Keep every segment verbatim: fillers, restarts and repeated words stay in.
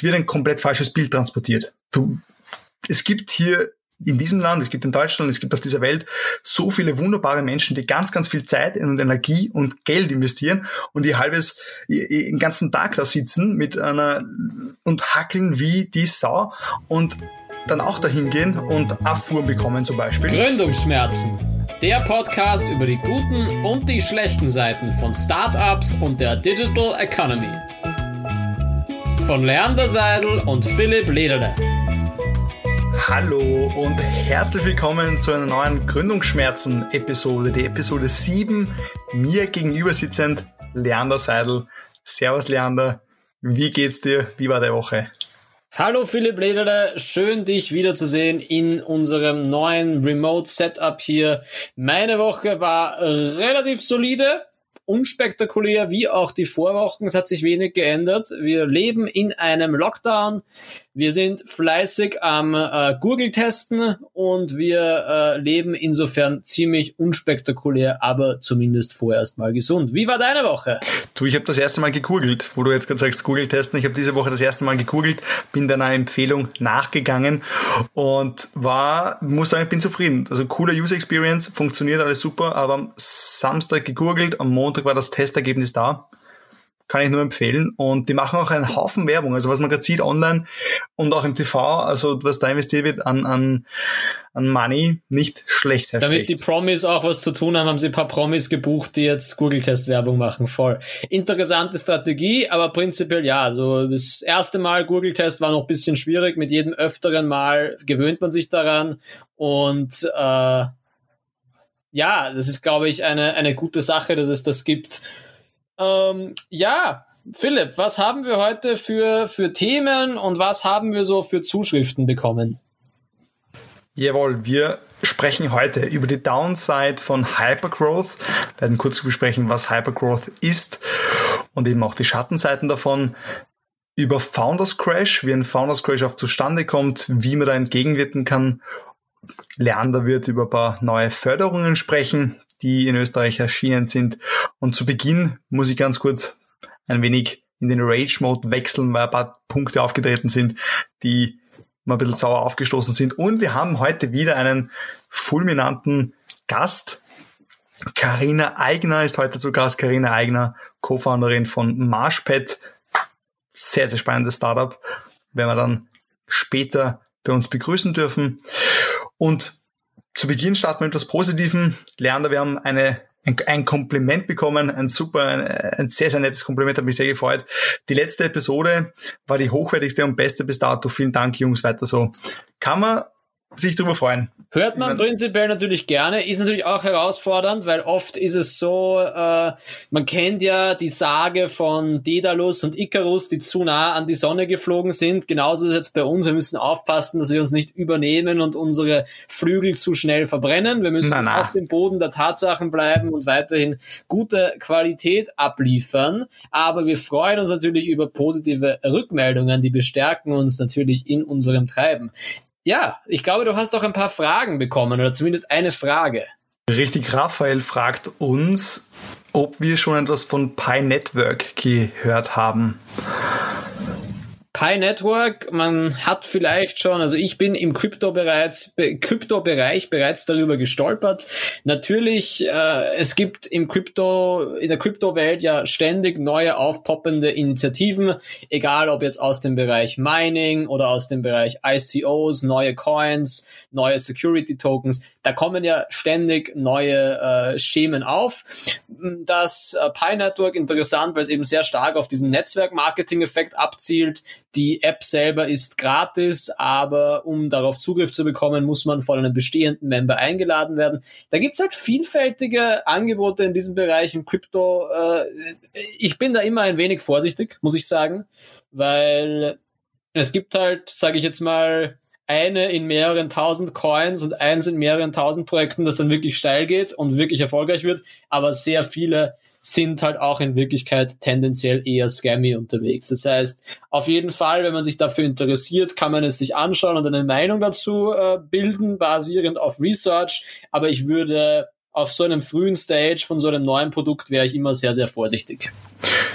es wird ein komplett falsches Bild transportiert. Du, es gibt hier in diesem Land, es gibt in Deutschland, es gibt auf dieser Welt so viele wunderbare Menschen, die ganz, ganz viel Zeit und Energie und Geld investieren und die halbes, den ganzen Tag da sitzen mit einer und hackeln wie die Sau und dann auch dahin gehen und Abfuhren bekommen zum Beispiel. Gründungsschmerzen. Der Podcast über die guten und die schlechten Seiten von Startups und der Digital Economy. Von Leander Seidel und Philipp Lederle. Hallo und herzlich willkommen zu einer neuen Gründungsschmerzen-Episode, die Episode sieben. Mir gegenüber sitzend Leander Seidel. Servus Leander, wie geht's dir? Wie war deine Woche? Hallo Philipp Lederle, schön dich wiederzusehen in unserem neuen Remote-Setup hier. Meine Woche war relativ solide, unspektakulär wie auch die Vorwochen. Es hat sich wenig geändert. Wir leben in einem Lockdown. Wir sind fleißig am äh, Google testen und wir äh, leben insofern ziemlich unspektakulär, aber zumindest vorerst mal gesund. Wie war deine Woche? Du, ich habe das erste Mal gegoogelt, wo du jetzt gerade sagst, Google testen. Ich habe diese Woche das erste Mal gegoogelt, bin deiner Empfehlung nachgegangen und war, muss sagen, ich bin zufrieden. Also cooler User Experience, funktioniert alles super, aber am Samstag gegoogelt, am Montag war das Testergebnis da. Kann ich nur empfehlen. Und die machen auch einen Haufen Werbung. Also was man gerade sieht online und auch im T V, also was da investiert wird an, an, an Money, nicht schlecht. Herr Damit schlecht. die Promis auch was zu tun haben, haben sie ein paar Promis gebucht, die jetzt Google-Test-Werbung machen. Voll. Interessante Strategie, aber prinzipiell ja. Also das erste Mal Google-Test war noch ein bisschen schwierig. Mit jedem öfteren Mal gewöhnt man sich daran. Und äh, ja, das ist, glaube ich, eine, eine gute Sache, dass es das gibt. Ähm, ja, Philipp, was haben wir heute für, für Themen und was haben wir so für Zuschriften bekommen? Jawohl, wir sprechen heute über die Downside von Hypergrowth, wir werden kurz besprechen, was Hypergrowth ist und eben auch die Schattenseiten davon, über Founders Crash, wie ein Founders Crash auf zustande kommt, wie man da entgegenwirken kann. Leander wird über ein paar neue Förderungen sprechen, die in Österreich erschienen sind. Und zu Beginn muss ich ganz kurz ein wenig in den Rage-Mode wechseln, weil ein paar Punkte aufgetreten sind, die mal ein bisschen sauer aufgestoßen sind. Und wir haben heute wieder einen fulminanten Gast. Carina Eigner ist heute zu Gast. Carina Eigner, Co-Founderin von Marshpad. Sehr, sehr spannendes Startup, werden wir dann später bei uns begrüßen dürfen. Und zu Beginn starten wir mit etwas Positivem. Leander, wir haben eine, ein, ein Kompliment bekommen, ein super, ein, ein sehr, sehr nettes Kompliment, hat mich sehr gefreut. Die letzte Episode war die hochwertigste und beste bis dato. Vielen Dank, Jungs, weiter so. Kann man sich darüber freuen. Hört man prinzipiell natürlich gerne, ist natürlich auch herausfordernd, weil oft ist es so, äh, man kennt ja die Sage von Daedalus und Icarus, die zu nah an die Sonne geflogen sind. Genauso ist es jetzt bei uns, wir müssen aufpassen, dass wir uns nicht übernehmen und unsere Flügel zu schnell verbrennen. Wir müssen na, na. auf dem Boden der Tatsachen bleiben und weiterhin gute Qualität abliefern. Aber wir freuen uns natürlich über positive Rückmeldungen, die bestärken uns natürlich in unserem Treiben. Ja, ich glaube, du hast auch ein paar Fragen bekommen oder zumindest eine Frage. Richtig, Raphael fragt uns, ob wir schon etwas von Pi Network gehört haben. Pi Network, man hat vielleicht schon, also ich bin im Krypto bereits, Krypto-Bereich bereits darüber gestolpert. Natürlich, äh, es gibt im Krypto, in der Kryptowelt ja ständig neue aufpoppende Initiativen, egal ob jetzt aus dem Bereich Mining oder aus dem Bereich I C Os, neue Coins, neue Security Tokens. Da kommen ja ständig neue äh, Schemen auf. Das äh, Pi Network interessant, weil es eben sehr stark auf diesen Netzwerk-Marketing-Effekt abzielt. Die App selber ist gratis, aber um darauf Zugriff zu bekommen, muss man von einem bestehenden Member eingeladen werden. Da gibt's halt vielfältige Angebote in diesem Bereich im Krypto. Ich bin da immer ein wenig vorsichtig, muss ich sagen, weil es gibt halt, sage ich jetzt mal, eine in mehreren tausend Coins und eins in mehreren tausend Projekten, das dann wirklich steil geht und wirklich erfolgreich wird, aber sehr viele sind halt auch in Wirklichkeit tendenziell eher scammy unterwegs. Das heißt, auf jeden Fall, wenn man sich dafür interessiert, kann man es sich anschauen und eine Meinung dazu äh, bilden, basierend auf Research. Aber ich würde auf so einem frühen Stage von so einem neuen Produkt wäre ich immer sehr, sehr vorsichtig.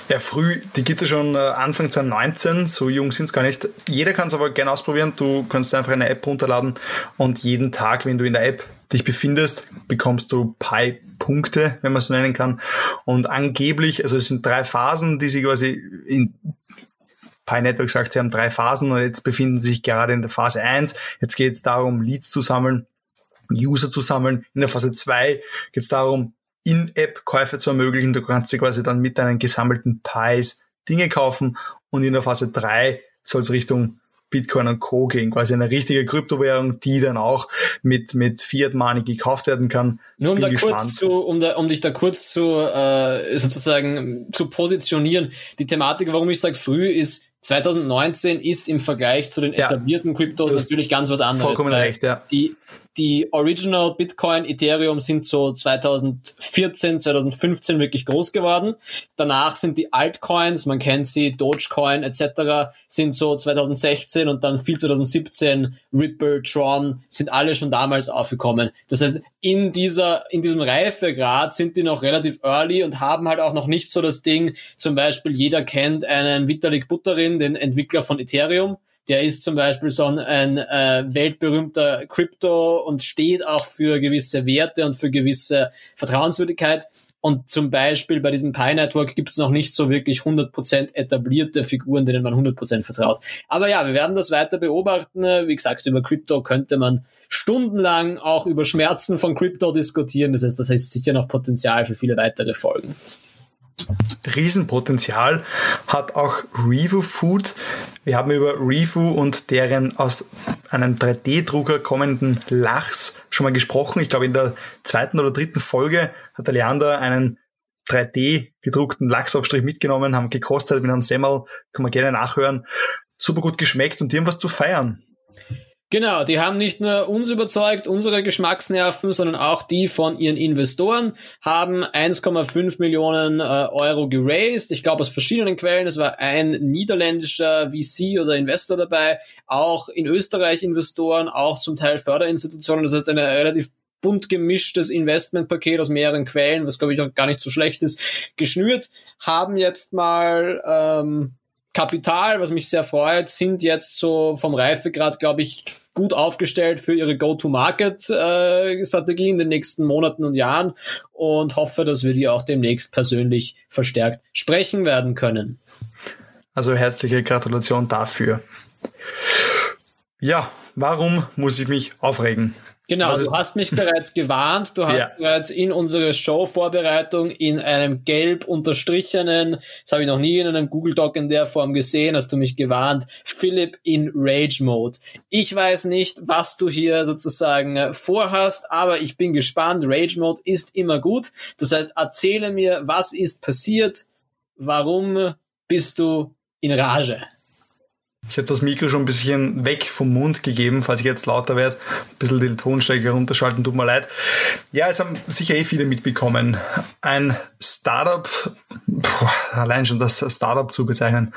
Ja, früh, die gibt es schon Anfang zwanzig neunzehn, so jung sind es gar nicht. Jeder kann es aber gerne ausprobieren. Du kannst einfach eine App runterladen und jeden Tag, wenn du in der App dich befindest, bekommst du Pi-Punkte, wenn man es so nennen kann. Und angeblich, also es sind drei Phasen, die sie quasi in Pi Network sagt, sie haben drei Phasen und jetzt befinden sie sich gerade in der Phase eins. Jetzt geht es darum, Leads zu sammeln, User zu sammeln. In der Phase zwei geht es darum, In-App-Käufe zu ermöglichen. Du kannst dir quasi dann mit deinen gesammelten Pies Dinge kaufen. Und in der Phase drei soll es Richtung Bitcoin und Co. gehen. Quasi eine richtige Kryptowährung, die dann auch mit, mit Fiat Money gekauft werden kann. Nur um, Bin da gespannt. kurz zu, um, da, um dich da kurz zu äh, sozusagen zu positionieren. Die Thematik, warum ich sage früh, ist zwanzig neunzehn ist im Vergleich zu den Ja, etablierten Kryptos natürlich ganz was anderes. Vollkommen recht, ja. Die, die Original Bitcoin, Ethereum sind so zwanzig vierzehn, zwanzig fünfzehn wirklich groß geworden. Danach sind die Altcoins, man kennt sie, Dogecoin et cetera, sind so zwanzig sechzehn und dann viel zwanzig siebzehn, Ripple, Tron, sind alle schon damals aufgekommen. Das heißt, in dieser, in diesem Reifegrad sind die noch relativ early und haben halt auch noch nicht so das Ding, zum Beispiel jeder kennt einen Vitalik Buterin, den Entwickler von Ethereum. Der ist zum Beispiel so ein, ein äh, weltberühmter Krypto und steht auch für gewisse Werte und für gewisse Vertrauenswürdigkeit. Und zum Beispiel bei diesem Pi Network gibt es noch nicht so wirklich hundert Prozent etablierte Figuren, denen man hundert Prozent vertraut. Aber ja, wir werden das weiter beobachten. Wie gesagt, über Krypto könnte man stundenlang auch über Schmerzen von Krypto diskutieren. Das heißt, das heißt sicher noch Potenzial für viele weitere Folgen. Riesenpotenzial hat auch Revo Food. Wir haben über Revo und deren aus einem drei D-Drucker kommenden Lachs schon mal gesprochen. Ich glaube, in der zweiten oder dritten Folge hat der Leander einen drei D gedruckten Lachsaufstrich mitgenommen, haben gekostet mit einem Semmel, kann man gerne nachhören. Super gut geschmeckt und die haben was zu feiern. Genau, die haben nicht nur uns überzeugt, unsere Geschmacksnerven, sondern auch die von ihren Investoren, haben eins Komma fünf Millionen äh, Euro geraced. Ich glaube aus verschiedenen Quellen, es war ein niederländischer V C oder Investor dabei, auch in Österreich Investoren, auch zum Teil Förderinstitutionen. Das heißt, eine relativ bunt gemischtes Investmentpaket aus mehreren Quellen, was glaube ich auch gar nicht so schlecht ist, geschnürt, haben jetzt mal ähm, Kapital, was mich sehr freut, sind jetzt so vom Reifegrad, glaube ich, gut aufgestellt für ihre Go-to-Market-Strategie in den nächsten Monaten und Jahren und hoffe, dass wir die auch demnächst persönlich verstärkt sprechen werden können. Also herzliche Gratulation dafür. Ja, warum muss ich mich aufregen? Genau, Was du hast mich bereits gewarnt, du hast ja. bereits in unsere Show-Vorbereitung in einem gelb unterstrichenen, das habe ich noch nie in einem Google Doc in der Form gesehen, hast du mich gewarnt, Philipp in Rage Mode. Ich weiß nicht, was du hier sozusagen vorhast, aber ich bin gespannt. Rage Mode ist immer gut. Das heißt, erzähle mir, was ist passiert, warum bist du in Rage? Ich habe das Mikro schon ein bisschen weg vom Mund gegeben, falls ich jetzt lauter werde. Ein bisschen den Tonstärke runterschalten, tut mir leid. Ja, es haben sicher eh viele mitbekommen. Ein Startup, boah, allein schon das Startup zu bezeichnen.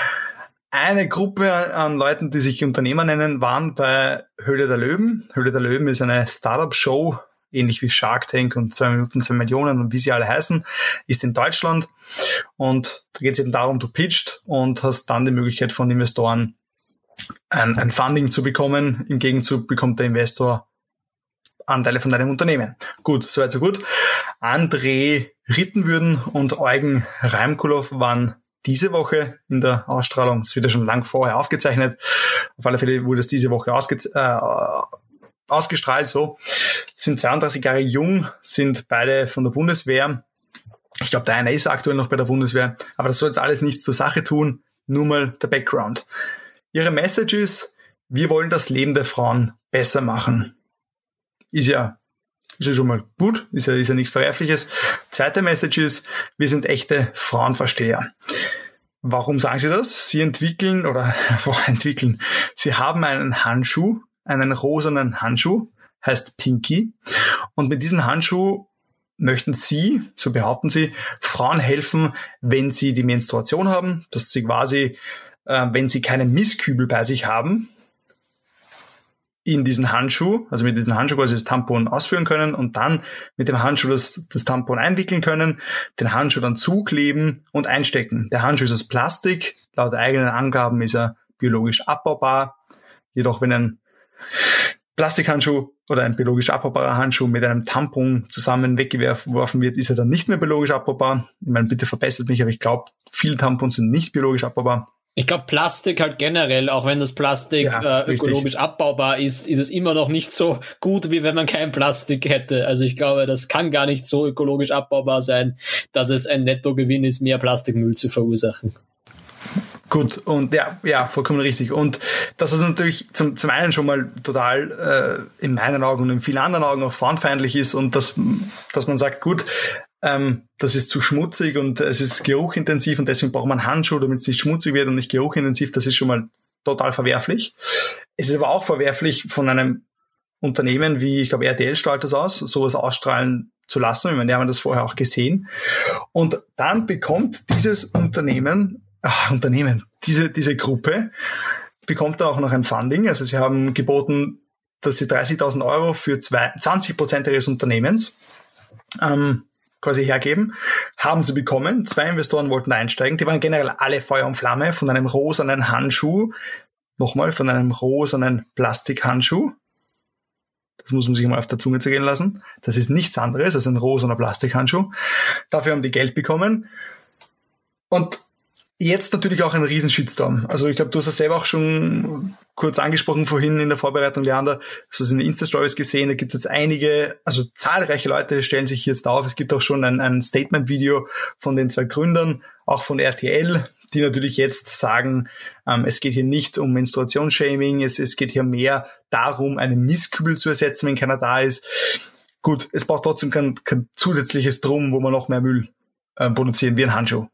Eine Gruppe an Leuten, die sich Unternehmer nennen, waren bei Höhle der Löwen. Höhle der Löwen ist eine Startup-Show, ähnlich wie Shark Tank und zwei Minuten, zwei Millionen und wie sie alle heißen, ist in Deutschland. Und da geht es eben darum, du pitcht und hast dann die Möglichkeit von Investoren ein, ein Funding zu bekommen. Im Gegenzug bekommt der Investor Anteile von deinem Unternehmen. Gut, soweit so gut. André Rittenwürden und Eugen Reimkulow waren diese Woche in der Ausstrahlung. Das wird ja schon lang vorher aufgezeichnet. Auf alle Fälle wurde es diese Woche ausge- äh, ausgestrahlt. So sind zweiunddreißig Jahre jung, sind beide von der Bundeswehr. Ich glaube, der eine ist aktuell noch bei der Bundeswehr, aber das soll jetzt alles nichts zur Sache tun. Nur mal der Background. Ihre Message ist, wir wollen das Leben der Frauen besser machen. Ist ja, ist ja schon mal gut, ist ja, ist ja nichts Verwerfliches. Zweite Message ist, wir sind echte Frauenversteher. Warum sagen sie das? Sie entwickeln oder boah, entwickeln. Sie haben einen Handschuh, einen rosanen Handschuh, heißt Pinky. Und mit diesem Handschuh möchten sie, so behaupten sie, Frauen helfen, wenn sie die Menstruation haben, dass sie quasi, äh, wenn sie keinen Mistkübel bei sich haben, in diesen Handschuh, also mit diesem Handschuh quasi das Tampon ausführen können und dann mit dem Handschuh das, das Tampon einwickeln können, den Handschuh dann zukleben und einstecken. Der Handschuh ist aus Plastik, laut eigenen Angaben ist er biologisch abbaubar, jedoch wenn ein Plastikhandschuh oder ein biologisch abbaubarer Handschuh mit einem Tampon zusammen weggeworfen wird, ist er dann nicht mehr biologisch abbaubar. Ich meine, bitte verbessert mich, aber ich glaube, viele Tampons sind nicht biologisch abbaubar. Ich glaube, Plastik halt generell, auch wenn das Plastik ja, äh, ökologisch richtig. abbaubar ist, ist es immer noch nicht so gut, wie wenn man kein Plastik hätte. Also ich glaube, das kann gar nicht so ökologisch abbaubar sein, dass es ein Nettogewinn ist, mehr Plastikmüll zu verursachen. Gut, und ja, ja, vollkommen richtig. Und das ist natürlich zum, zum einen schon mal total äh, in meinen Augen und in vielen anderen Augen auch frauenfeindlich ist und dass, dass man sagt, gut, ähm, das ist zu schmutzig und es ist geruchintensiv und deswegen braucht man Handschuhe, damit es nicht schmutzig wird und nicht geruchintensiv. Das ist schon mal total verwerflich. Es ist aber auch verwerflich von einem Unternehmen wie, ich glaube, R T L strahlt das aus, sowas ausstrahlen zu lassen. Ich meine, die haben das vorher auch gesehen. Und dann bekommt dieses Unternehmen Ach, Unternehmen, diese, diese Gruppe bekommt dann auch noch ein Funding. Also sie haben geboten, dass sie dreißigtausend Euro für zwei, zwanzig Prozent ihres Unternehmens ähm, quasi hergeben. Haben sie bekommen. Zwei Investoren wollten einsteigen. Die waren generell alle Feuer und Flamme von einem rosanen Handschuh. Nochmal, von einem rosanen Plastikhandschuh. Das muss man sich mal auf der Zunge zergehen lassen. Das ist nichts anderes als ein rosaner Plastikhandschuh. Dafür haben die Geld bekommen. Und jetzt natürlich auch ein riesen Shitstorm. Also ich glaube, du hast das selber auch schon kurz angesprochen vorhin in der Vorbereitung, Leander. Das hast du in den Insta-Stories gesehen. Da gibt es jetzt einige, also zahlreiche Leute stellen sich jetzt auf. Es gibt auch schon ein, ein Statement-Video von den zwei Gründern, auch von R T L, die natürlich jetzt sagen, ähm, es geht hier nicht um Menstruationsshaming, es, es geht hier mehr darum, einen Mistkübel zu ersetzen, wenn keiner da ist. Gut, es braucht trotzdem kein, kein zusätzliches Drum, wo man noch mehr Müll äh, produzieren, wie ein Handschuh.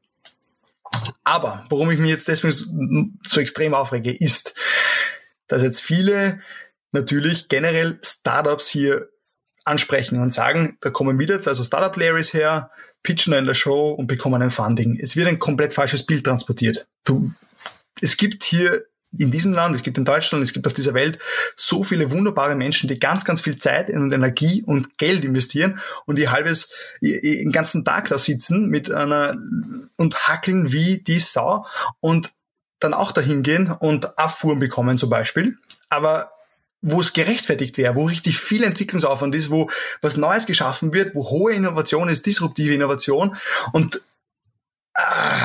Aber warum ich mich jetzt deswegen so, so extrem aufrege, ist, dass jetzt viele natürlich generell Startups hier ansprechen und sagen, da kommen wieder also Startup-Larrys her, pitchen in der Show und bekommen ein Funding. Es wird ein komplett falsches Bild transportiert. Du, es gibt hier in diesem Land, es gibt in Deutschland, es gibt auf dieser Welt so viele wunderbare Menschen, die ganz, ganz viel Zeit und Energie und Geld investieren und die halbes, den ganzen Tag da sitzen mit einer und hackeln wie die Sau und dann auch dahin gehen und Abfuhren bekommen zum Beispiel. Aber wo es gerechtfertigt wäre, wo richtig viel Entwicklungsaufwand ist, wo was Neues geschaffen wird, wo hohe Innovation ist, disruptive Innovation und ah,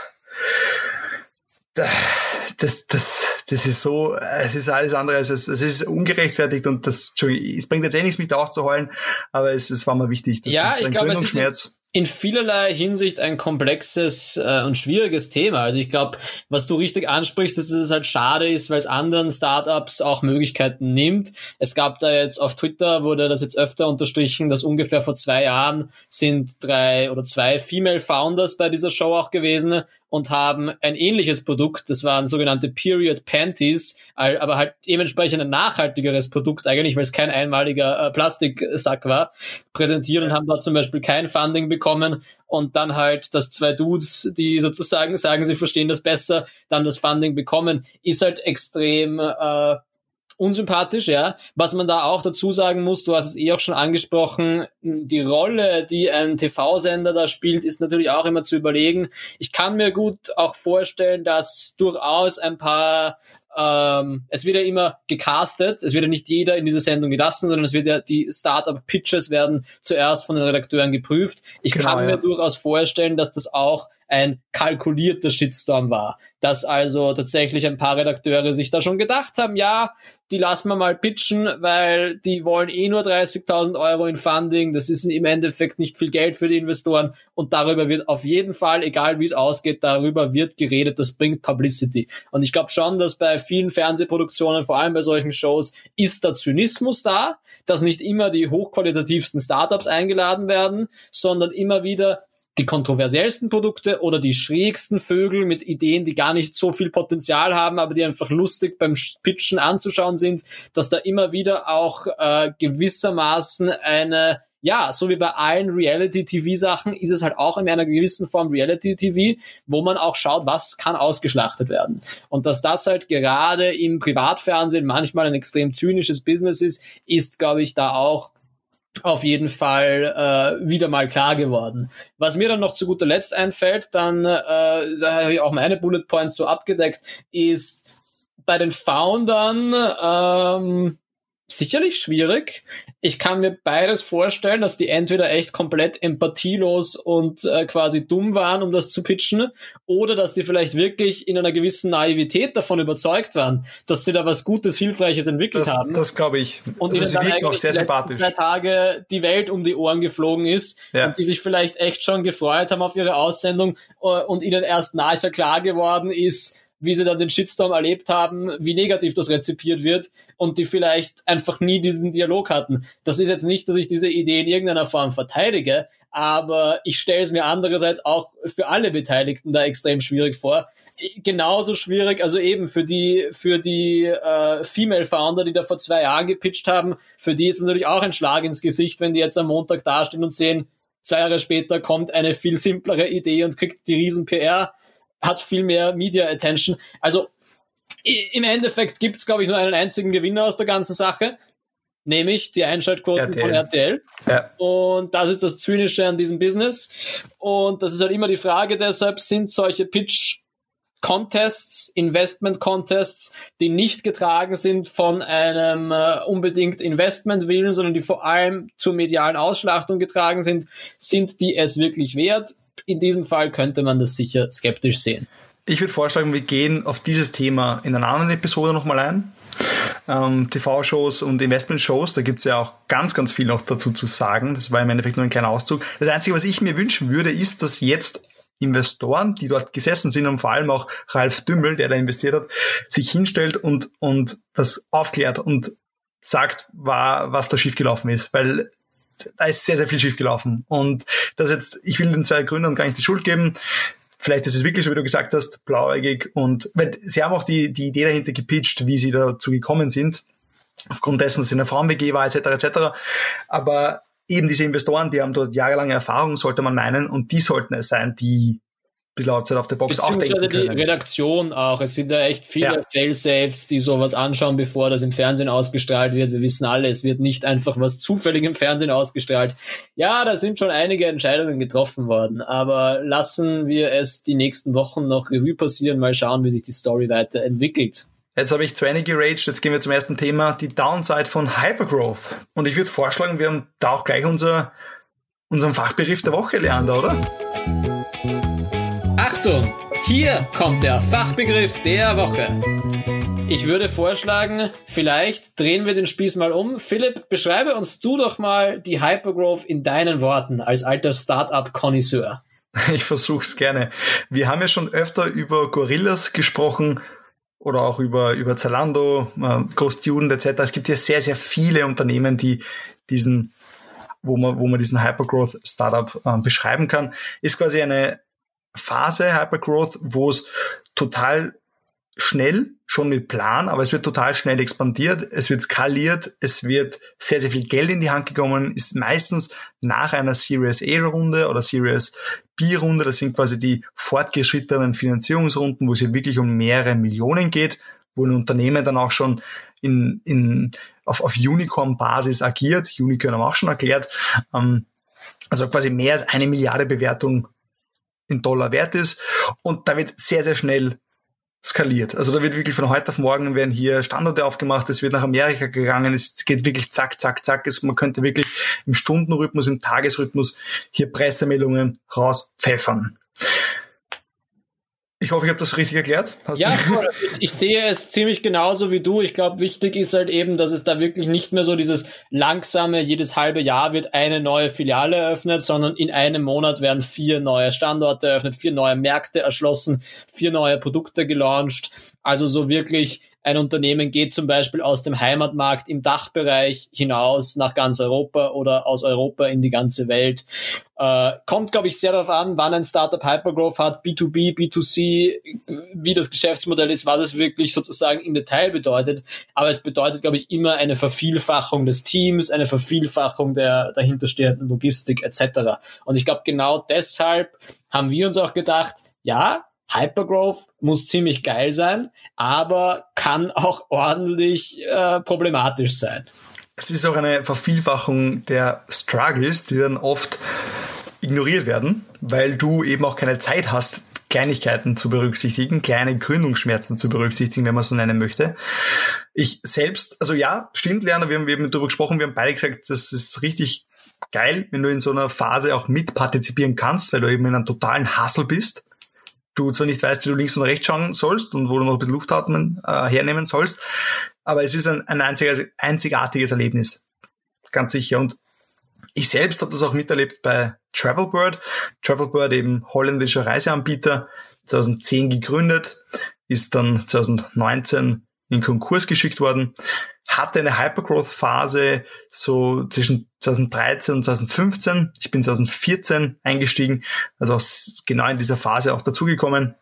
da, Das, das, das ist so, es ist alles andere als es, es ist ungerechtfertigt und das, Entschuldigung, es bringt jetzt eh nichts, mich da auszuheulen, aber es, es war mal wichtig. Das ja, ist ein ich glaube, es ist in, in vielerlei Hinsicht ein komplexes äh, und schwieriges Thema. Also ich glaube, was du richtig ansprichst, ist, dass es halt schade ist, weil es anderen Startups auch Möglichkeiten nimmt. Es gab da jetzt auf Twitter, wurde das jetzt öfter unterstrichen, dass ungefähr vor zwei Jahren sind drei oder zwei Female Founders bei dieser Show auch gewesen und haben ein ähnliches Produkt, das waren sogenannte Period Panties, aber halt dementsprechend ein nachhaltigeres Produkt eigentlich, weil es kein einmaliger äh, Plastiksack war, präsentiert und haben dort zum Beispiel kein Funding bekommen und dann halt, dass zwei Dudes, die sozusagen sagen, sie verstehen das besser, dann das Funding bekommen, ist halt extrem äh, unsympathisch, ja. Was man da auch dazu sagen muss, du hast es eh auch schon angesprochen, die Rolle, die ein T V-Sender da spielt, ist natürlich auch immer zu überlegen. Ich kann mir gut auch vorstellen, dass durchaus ein paar ähm, es wird ja immer gecastet, es wird ja nicht jeder in diese Sendung gelassen, sondern es wird ja, die Startup-Pitches werden zuerst von den Redakteuren geprüft. Ich genau, kann mir ja. durchaus vorstellen, dass das auch ein kalkulierter Shitstorm war. Dass also tatsächlich ein paar Redakteure sich da schon gedacht haben, ja, die lassen wir mal pitchen, weil die wollen eh nur dreißigtausend Euro in Funding, das ist im Endeffekt nicht viel Geld für die Investoren und darüber wird auf jeden Fall, egal wie es ausgeht, darüber wird geredet, das bringt Publicity. Und ich glaube schon, dass bei vielen Fernsehproduktionen, vor allem bei solchen Shows, ist der Zynismus da, dass nicht immer die hochqualitativsten Startups eingeladen werden, sondern immer wieder die kontroversiellsten Produkte oder die schrägsten Vögel mit Ideen, die gar nicht so viel Potenzial haben, aber die einfach lustig beim Pitchen anzuschauen sind, dass da immer wieder auch äh, gewissermaßen eine ja, so wie bei allen Reality-T V-Sachen ist es halt auch in einer gewissen Form Reality-T V, wo man auch schaut, was kann ausgeschlachtet werden. Und dass das halt gerade im Privatfernsehen manchmal ein extrem zynisches Business ist, ist, glaube ich, da auch auf jeden Fall äh, wieder mal klar geworden. Was mir dann noch zu guter Letzt einfällt, dann äh, da habe ich auch meine Bullet Points so abgedeckt, ist bei den Foundern ähm, sicherlich schwierig. Ich kann mir beides vorstellen, dass die entweder echt komplett empathielos und äh, quasi dumm waren, um das zu pitchen, oder dass die vielleicht wirklich in einer gewissen Naivität davon überzeugt waren, dass sie da was Gutes, Hilfreiches entwickelt das, haben. Das glaube ich. Und also ihnen dann wirkt auch sehr die sympathisch. letzten zwei Tage die Welt um die Ohren geflogen ist, ja. Und die sich vielleicht echt schon gefreut haben auf ihre Aussendung und ihnen erst nachher klar geworden ist, wie sie dann den Shitstorm erlebt haben, wie negativ das rezipiert wird und die vielleicht einfach nie diesen Dialog hatten. Das ist jetzt nicht, dass ich diese Idee in irgendeiner Form verteidige, aber ich stelle es mir andererseits auch für alle Beteiligten da extrem schwierig vor. Genauso schwierig, also eben für die für die äh, Female Founder, die da vor zwei Jahren gepitcht haben, für die ist es natürlich auch ein Schlag ins Gesicht, wenn die jetzt am Montag dastehen und sehen, zwei Jahre später kommt eine viel simplere Idee und kriegt die riesen P R, hat viel mehr Media Attention. Also im Endeffekt gibt's, glaube ich, nur einen einzigen Gewinner aus der ganzen Sache, nämlich die Einschaltquoten R T L. Von R T L. Ja. Und das ist das Zynische an diesem Business. Und das ist halt immer die Frage, deshalb sind solche Pitch-Contests, Investment-Contests, die nicht getragen sind von einem äh, unbedingt Investmentwillen, sondern die vor allem zur medialen Ausschlachtung getragen sind, sind die es wirklich wert? In diesem Fall könnte man das sicher skeptisch sehen. Ich würde vorschlagen, wir gehen auf dieses Thema in einer anderen Episode nochmal ein. Ähm, T V-Shows und Investment-Shows, da gibt es ja auch ganz, ganz viel noch dazu zu sagen. Das war im Endeffekt nur ein kleiner Auszug. Das Einzige, was ich mir wünschen würde, ist, dass jetzt Investoren, die dort gesessen sind und vor allem auch Ralf Dümmel, der da investiert hat, sich hinstellt und, und das aufklärt und sagt, war, was da schiefgelaufen ist. Weil da ist sehr, sehr viel schiefgelaufen. Und das jetzt, ich will den zwei Gründern gar nicht die Schuld geben. Vielleicht ist es wirklich so, wie du gesagt hast, blauäugig. Und weil sie haben auch die, die Idee dahinter gepitcht, wie sie dazu gekommen sind. Aufgrund dessen, dass es eine Frauen-W G war, et cetera, et cetera. Aber eben diese Investoren, die haben dort jahrelange Erfahrung, sollte man meinen. Und die sollten es sein, die ein bisschen outside of the box auch denken können. Die Redaktion auch. Es sind da echt viele ja. Fail-Safes, die sowas anschauen, bevor das im Fernsehen ausgestrahlt wird. Wir wissen alle, es wird nicht einfach was zufällig im Fernsehen ausgestrahlt. Ja, da sind schon einige Entscheidungen getroffen worden, aber lassen wir es die nächsten Wochen noch Revue passieren, mal schauen, wie sich die Story weiterentwickelt. Jetzt habe ich zu Ende geraged, jetzt gehen wir zum ersten Thema, die Downside von Hypergrowth. Und ich würde vorschlagen, wir haben da auch gleich unser, unseren Fachbegriff der Woche, Leander, oder? Achtung, hier kommt der Fachbegriff der Woche. Ich würde vorschlagen, vielleicht drehen wir den Spieß mal um. Philipp, beschreibe uns du doch mal die Hypergrowth in deinen Worten als alter Startup-Konnoisseur. Ich versuch's gerne. Wir haben ja schon öfter über Gorillas gesprochen oder auch über, über Zalando, äh, GoStudent et cetera. Es gibt ja sehr, sehr viele Unternehmen, die diesen, wo man, wo man diesen Hypergrowth-Startup äh, beschreiben kann. Ist quasi eine Phase Hypergrowth, wo es total schnell, schon mit Plan, aber es wird total schnell expandiert, es wird skaliert, es wird sehr, sehr viel Geld in die Hand gekommen, ist meistens nach einer Series A-Runde oder Series B-Runde, das sind quasi die fortgeschrittenen Finanzierungsrunden, wo es hier wirklich um mehrere Millionen geht, wo ein Unternehmen dann auch schon in, in, auf, auf Unicorn-Basis agiert, Unicorn haben wir auch schon erklärt, ähm, also quasi mehr als eine Milliarde Bewertung in Dollar wert ist und da wird sehr, sehr schnell skaliert. Also da wird wirklich von heute auf morgen werden hier Standorte aufgemacht, es wird nach Amerika gegangen, es geht wirklich zack, zack, zack. Es, man könnte wirklich im Stundenrhythmus, im Tagesrhythmus hier Pressemeldungen rauspfeffern. Ich hoffe, ich habe das richtig erklärt. Hast ja, cool. ich, ich sehe es ziemlich genauso wie du. Ich glaube, wichtig ist halt eben, dass es da wirklich nicht mehr so dieses langsame, jedes halbe Jahr wird eine neue Filiale eröffnet, sondern in einem Monat werden vier neue Standorte eröffnet, vier neue Märkte erschlossen, vier neue Produkte gelauncht. Also so wirklich ein Unternehmen geht zum Beispiel aus dem Heimatmarkt im Dachbereich hinaus nach ganz Europa oder aus Europa in die ganze Welt. Äh, kommt, glaube ich, sehr darauf an, wann ein Startup Hypergrowth hat, B zwei B, B zwei C, wie das Geschäftsmodell ist, was es wirklich sozusagen im Detail bedeutet. Aber es bedeutet, glaube ich, immer eine Vervielfachung des Teams, eine Vervielfachung der dahinterstehenden Logistik et cetera. Und ich glaube, genau deshalb haben wir uns auch gedacht, ja, Hypergrowth muss ziemlich geil sein, aber kann auch ordentlich äh, problematisch sein. Es ist auch eine Vervielfachung der Struggles, die dann oft ignoriert werden, weil du eben auch keine Zeit hast, Kleinigkeiten zu berücksichtigen, kleine Gründungsschmerzen zu berücksichtigen, wenn man so nennen möchte. Ich selbst, also ja, stimmt, Lerner, wir haben eben darüber gesprochen, wir haben beide gesagt, das ist richtig geil, wenn du in so einer Phase auch mitpartizipieren kannst, weil du eben in einem totalen Hustle bist. Du zwar nicht weißt, wie du links und rechts schauen sollst und wo du noch ein bisschen Luft atmen, äh, hernehmen sollst, aber es ist ein, ein einziger, einzigartiges Erlebnis. Ganz sicher. Und ich selbst habe das auch miterlebt bei Travelbird. Travelbird, eben holländischer Reiseanbieter, zwanzig zehn gegründet, ist dann zwanzig neunzehn in Konkurs geschickt worden, hatte eine Hypergrowth-Phase so zwischen zwanzig dreizehn und zwanzig fünfzehn. Ich bin zwanzig vierzehn eingestiegen, also auch genau in dieser Phase auch dazugekommen.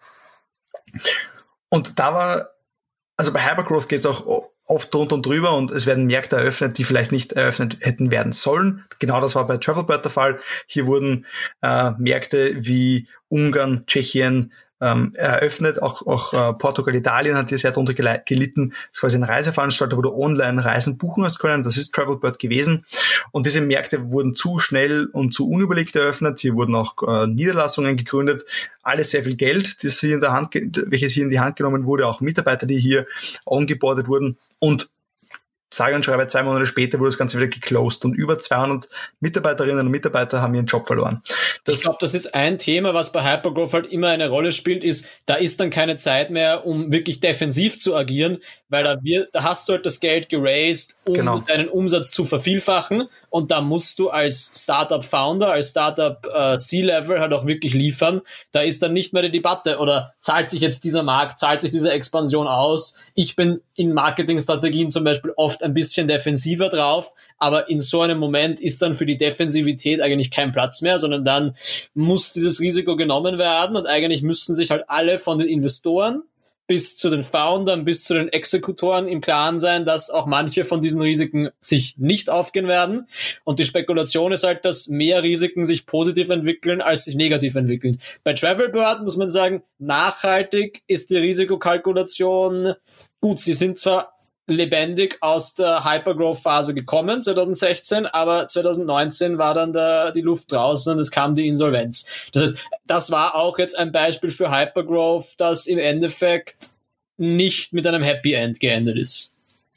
Und da war, also bei Hypergrowth geht es auch oft drunter und drüber und es werden Märkte eröffnet, die vielleicht nicht eröffnet hätten werden sollen. Genau das war bei Travelbird der Fall. Hier wurden äh, Märkte wie Ungarn, Tschechien, Ähm, eröffnet, auch, auch äh, Portugal, Italien hat hier sehr darunter gelitten. Das ist quasi ein Reiseveranstalter, wo du online Reisen buchen hast können. Das ist Travelbird gewesen. Und diese Märkte wurden zu schnell und zu unüberlegt eröffnet. Hier wurden auch äh, Niederlassungen gegründet. Alles sehr viel Geld, das hier in der Hand, welches hier in die Hand genommen wurde. Auch Mitarbeiter, die hier ongeboardet wurden. Und sage und schreibe, zwei Monate später wurde das Ganze wieder geclosed und über zweihundert Mitarbeiterinnen und Mitarbeiter haben ihren Job verloren. Das ich glaube, das ist ein Thema, was bei Hypergrowth halt immer eine Rolle spielt, ist, da ist dann keine Zeit mehr, um wirklich defensiv zu agieren, weil da, wird, da hast du halt das Geld geraced, um genau. deinen Umsatz zu vervielfachen und da musst du als Startup-Founder, als Startup-C-Level halt auch wirklich liefern. Da ist dann nicht mehr die Debatte oder zahlt sich jetzt dieser Markt, zahlt sich diese Expansion aus. Ich bin in Marketingstrategien zum Beispiel oft ein bisschen defensiver drauf, aber in so einem Moment ist dann für die Defensivität eigentlich kein Platz mehr, sondern dann muss dieses Risiko genommen werden und eigentlich müssen sich halt alle von den Investoren bis zu den Foundern, bis zu den Exekutoren im Klaren sein, dass auch manche von diesen Risiken sich nicht aufgehen werden. Und die Spekulation ist halt, dass mehr Risiken sich positiv entwickeln, als sich negativ entwickeln. Bei Travelbird muss man sagen, nachhaltig ist die Risikokalkulation gut. Sie sind zwar lebendig aus der Hypergrowth-Phase gekommen, zwanzig sechzehn, aber zwanzig neunzehn war dann der, die Luft draußen und es kam die Insolvenz. Das heißt, das war auch jetzt ein Beispiel für Hypergrowth, das im Endeffekt nicht mit einem Happy End geendet ist.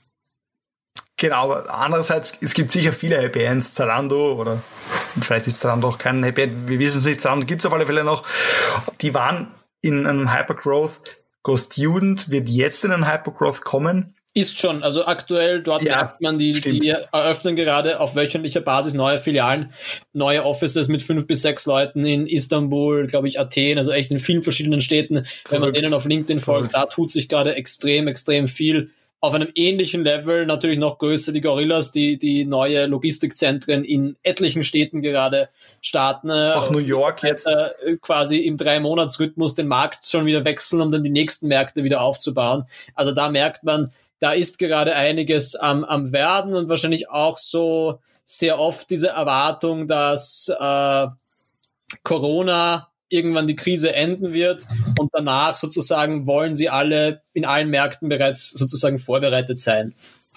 Genau, aber andererseits, es gibt sicher viele Happy Ends, Zalando oder vielleicht ist Zalando auch kein Happy End, wir wissen es nicht, Zalando gibt es auf alle Fälle noch, die waren in einem Hypergrowth. GoStudent wird jetzt in einen Hypergrowth kommen. Ist schon, also aktuell, dort ja, merkt man, die, die eröffnen gerade auf wöchentlicher Basis neue Filialen, neue Offices mit fünf bis sechs Leuten in Istanbul, glaube ich, Athen, also echt in vielen verschiedenen Städten. Verrückt. Wenn man denen auf LinkedIn folgt, Verrückt. Da tut sich gerade extrem, extrem viel. Auf einem ähnlichen Level natürlich noch größer die Gorillas, die die neue Logistikzentren in etlichen Städten gerade starten. Auch New York jetzt. Äh, quasi im Drei-Monats-Rhythmus den Markt schon wieder wechseln, um dann die nächsten Märkte wieder aufzubauen. Also da merkt man, da ist gerade einiges am, am Werden und wahrscheinlich auch so sehr oft diese Erwartung, dass äh, Corona irgendwann die Krise enden wird und danach sozusagen wollen sie alle in allen Märkten bereits sozusagen vorbereitet sein.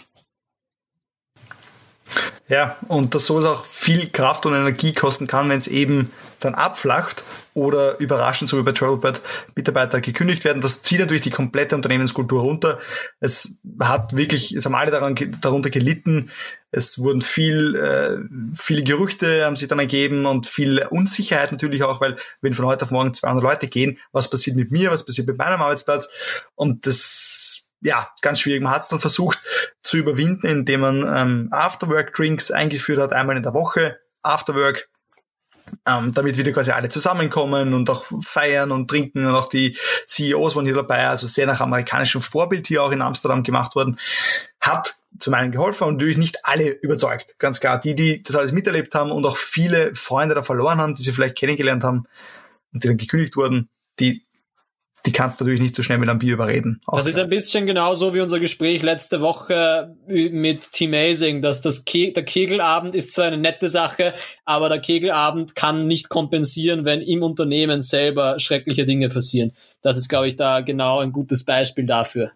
Ja, und dass sowas auch viel Kraft und Energie kosten kann, wenn es eben dann abflacht oder überraschend, so wie bei Travelbird, Mitarbeiter gekündigt werden. Das zieht natürlich die komplette Unternehmenskultur runter. Es hat wirklich, es haben alle daran, darunter gelitten. Es wurden viel, äh, viele Gerüchte haben sich dann ergeben und viel Unsicherheit natürlich auch, weil wenn von heute auf morgen zweihundert Leute gehen, was passiert mit mir, was passiert mit meinem Arbeitsplatz? Und das, ja, ganz schwierig. Man hat es dann versucht zu überwinden, indem man ähm, Afterwork-Drinks eingeführt hat, einmal in der Woche. Afterwork ähm, damit wieder quasi alle zusammenkommen und auch feiern und trinken, und auch die C E Os waren hier dabei, also sehr nach amerikanischem Vorbild hier auch in Amsterdam gemacht worden, hat zum einen geholfen und natürlich nicht alle überzeugt. Ganz klar, die, die das alles miterlebt haben und auch viele Freunde da verloren haben, die sie vielleicht kennengelernt haben und die dann gekündigt wurden, die die kannst du natürlich nicht so schnell mit einem Bier überreden. Auch das ist ein bisschen genauso wie unser Gespräch letzte Woche mit Teamazing, dass das Ke- der Kegelabend ist zwar eine nette Sache, aber der Kegelabend kann nicht kompensieren, wenn im Unternehmen selber schreckliche Dinge passieren. Das ist, glaube ich, da genau ein gutes Beispiel dafür.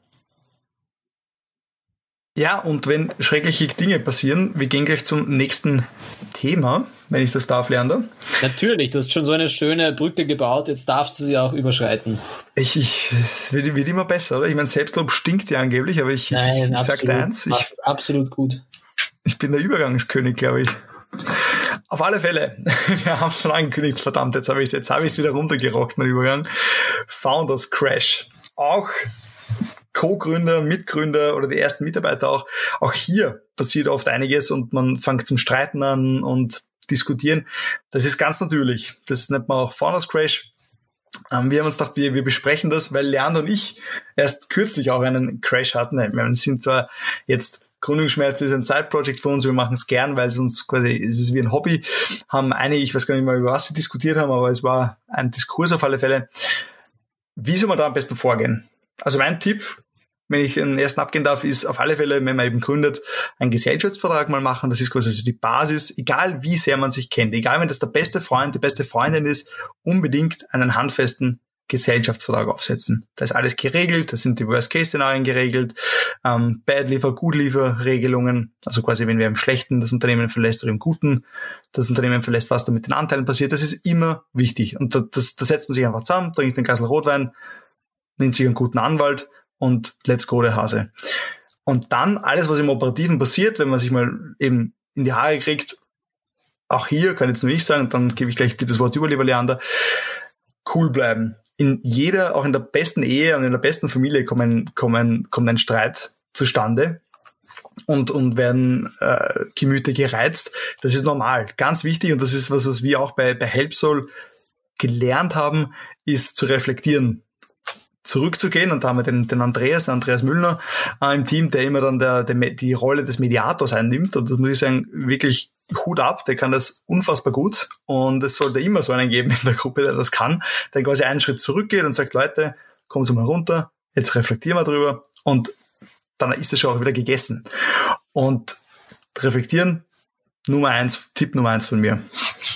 Ja, und wenn schreckliche Dinge passieren, wir gehen gleich zum nächsten Thema, wenn ich das darf, Leander. Natürlich, du hast schon so eine schöne Brücke gebaut, jetzt darfst du sie auch überschreiten. Ich, ich, es wird, wird immer besser, oder? Ich meine, Selbstlob stinkt ja angeblich, aber ich, Nein, ich, ich sag dir eins. Ich, machst absolut gut. Ich bin der Übergangskönig, glaube ich. Auf alle Fälle, wir haben es schon angekündigt, verdammt, jetzt habe ich es jetzt habe ich es wieder runtergerockt, mein Übergang. Founders Crash. Auch Co-Gründer, Mitgründer oder die ersten Mitarbeiter auch. Auch hier passiert oft einiges und man fängt zum Streiten an und diskutieren. Das ist ganz natürlich. Das nennt man auch Founders Crash. Ähm, wir haben uns gedacht, wir, wir besprechen das, weil Leander und ich erst kürzlich auch einen Crash hatten. Wir sind zwar jetzt, Gründungsschmerz ist ein Side-Project für uns, wir machen es gern, weil es uns quasi, es ist wie ein Hobby, haben einige, ich weiß gar nicht mehr, über was wir diskutiert haben, aber es war ein Diskurs auf alle Fälle. Wie soll man da am besten vorgehen? Also mein Tipp, wenn ich den ersten abgehen darf, ist auf alle Fälle, wenn man eben gründet, einen Gesellschaftsvertrag mal machen. Das ist quasi so die Basis, egal wie sehr man sich kennt, egal wenn das der beste Freund, die beste Freundin ist, unbedingt einen handfesten Gesellschaftsvertrag aufsetzen. Da ist alles geregelt, da sind die Worst-Case-Szenarien geregelt, ähm, Bad-Liefer-, Gut-Liefer-Regelungen, also quasi wenn wer im Schlechten das Unternehmen verlässt oder im Guten das Unternehmen verlässt, was da mit den Anteilen passiert, das ist immer wichtig. Und da, das, da setzt man sich einfach zusammen, trinkt ein Glas Rotwein, nimmt sich einen guten Anwalt und let's go, der Hase. Und dann alles, was im Operativen passiert, wenn man sich mal eben in die Haare kriegt, auch hier kann jetzt nur ich sagen, und dann gebe ich gleich dir das Wort über, lieber Leander, cool bleiben. In jeder, auch in der besten Ehe und in der besten Familie kommen, kommen, kommt ein Streit zustande und, und werden äh, Gemüter gereizt. Das ist normal, ganz wichtig, und das ist was, was wir auch bei, bei HelpSoul gelernt haben, ist zu reflektieren, zurückzugehen, und da haben wir den, den Andreas, den Andreas Müllner äh, im Team, der immer dann der, der, die Rolle des Mediators einnimmt, und das muss ich sagen, wirklich Hut ab, der kann das unfassbar gut, und es sollte immer so einen geben in der Gruppe, der das kann, der quasi einen Schritt zurückgeht und sagt, Leute, kommt mal runter, jetzt reflektieren wir drüber, und dann ist es schon auch wieder gegessen. Und reflektieren, Nummer eins, Tipp Nummer eins von mir.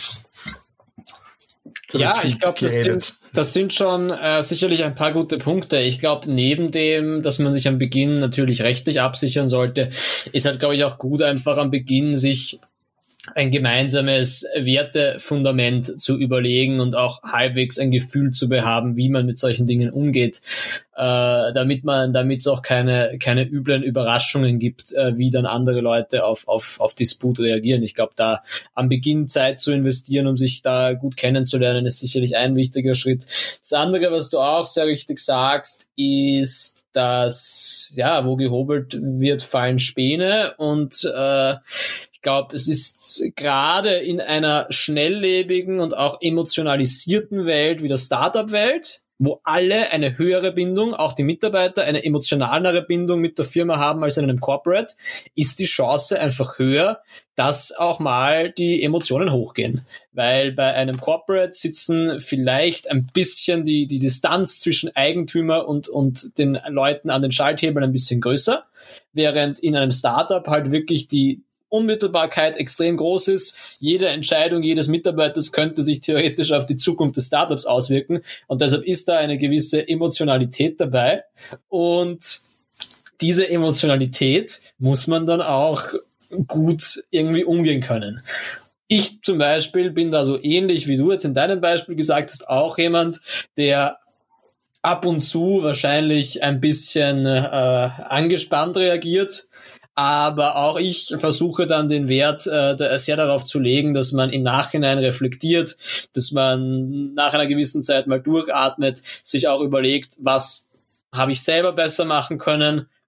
So, ja, ich glaube, das sind, das sind schon äh, sicherlich ein paar gute Punkte. Ich glaube, neben dem, dass man sich am Beginn natürlich rechtlich absichern sollte, ist halt, glaube ich, auch gut, einfach am Beginn sich ein gemeinsames Wertefundament zu überlegen und auch halbwegs ein Gefühl zu behaben, wie man mit solchen Dingen umgeht, äh, damit man, damit es auch keine keine üblen Überraschungen gibt, äh, wie dann andere Leute auf auf auf Disput reagieren. Ich glaube, da am Beginn Zeit zu investieren, um sich da gut kennenzulernen, ist sicherlich ein wichtiger Schritt. Das andere, was du auch sehr richtig sagst, ist, dass ja, wo gehobelt wird, fallen Späne, und äh, ich glaube, es ist gerade in einer schnelllebigen und auch emotionalisierten Welt wie der Startup-Welt, wo alle eine höhere Bindung, auch die Mitarbeiter, eine emotionalere Bindung mit der Firma haben als in einem Corporate, ist die Chance einfach höher, dass auch mal die Emotionen hochgehen. Weil bei einem Corporate sitzen vielleicht ein bisschen die, die Distanz zwischen Eigentümer und, und den Leuten an den Schalthebeln ein bisschen größer, während in einem Startup halt wirklich die Unmittelbarkeit extrem groß ist. Jede Entscheidung jedes Mitarbeiters könnte sich theoretisch auf die Zukunft des Startups auswirken, und deshalb ist da eine gewisse Emotionalität dabei, und diese Emotionalität muss man dann auch gut irgendwie umgehen können. Ich zum Beispiel bin da so ähnlich, wie du jetzt in deinem Beispiel gesagt hast, auch jemand, der ab und zu wahrscheinlich ein bisschen äh, angespannt reagiert, aber auch ich versuche dann den Wert äh, sehr darauf zu legen, dass man im Nachhinein reflektiert, dass man nach einer gewissen Zeit mal durchatmet, sich auch überlegt, was habe ich selber besser machen können,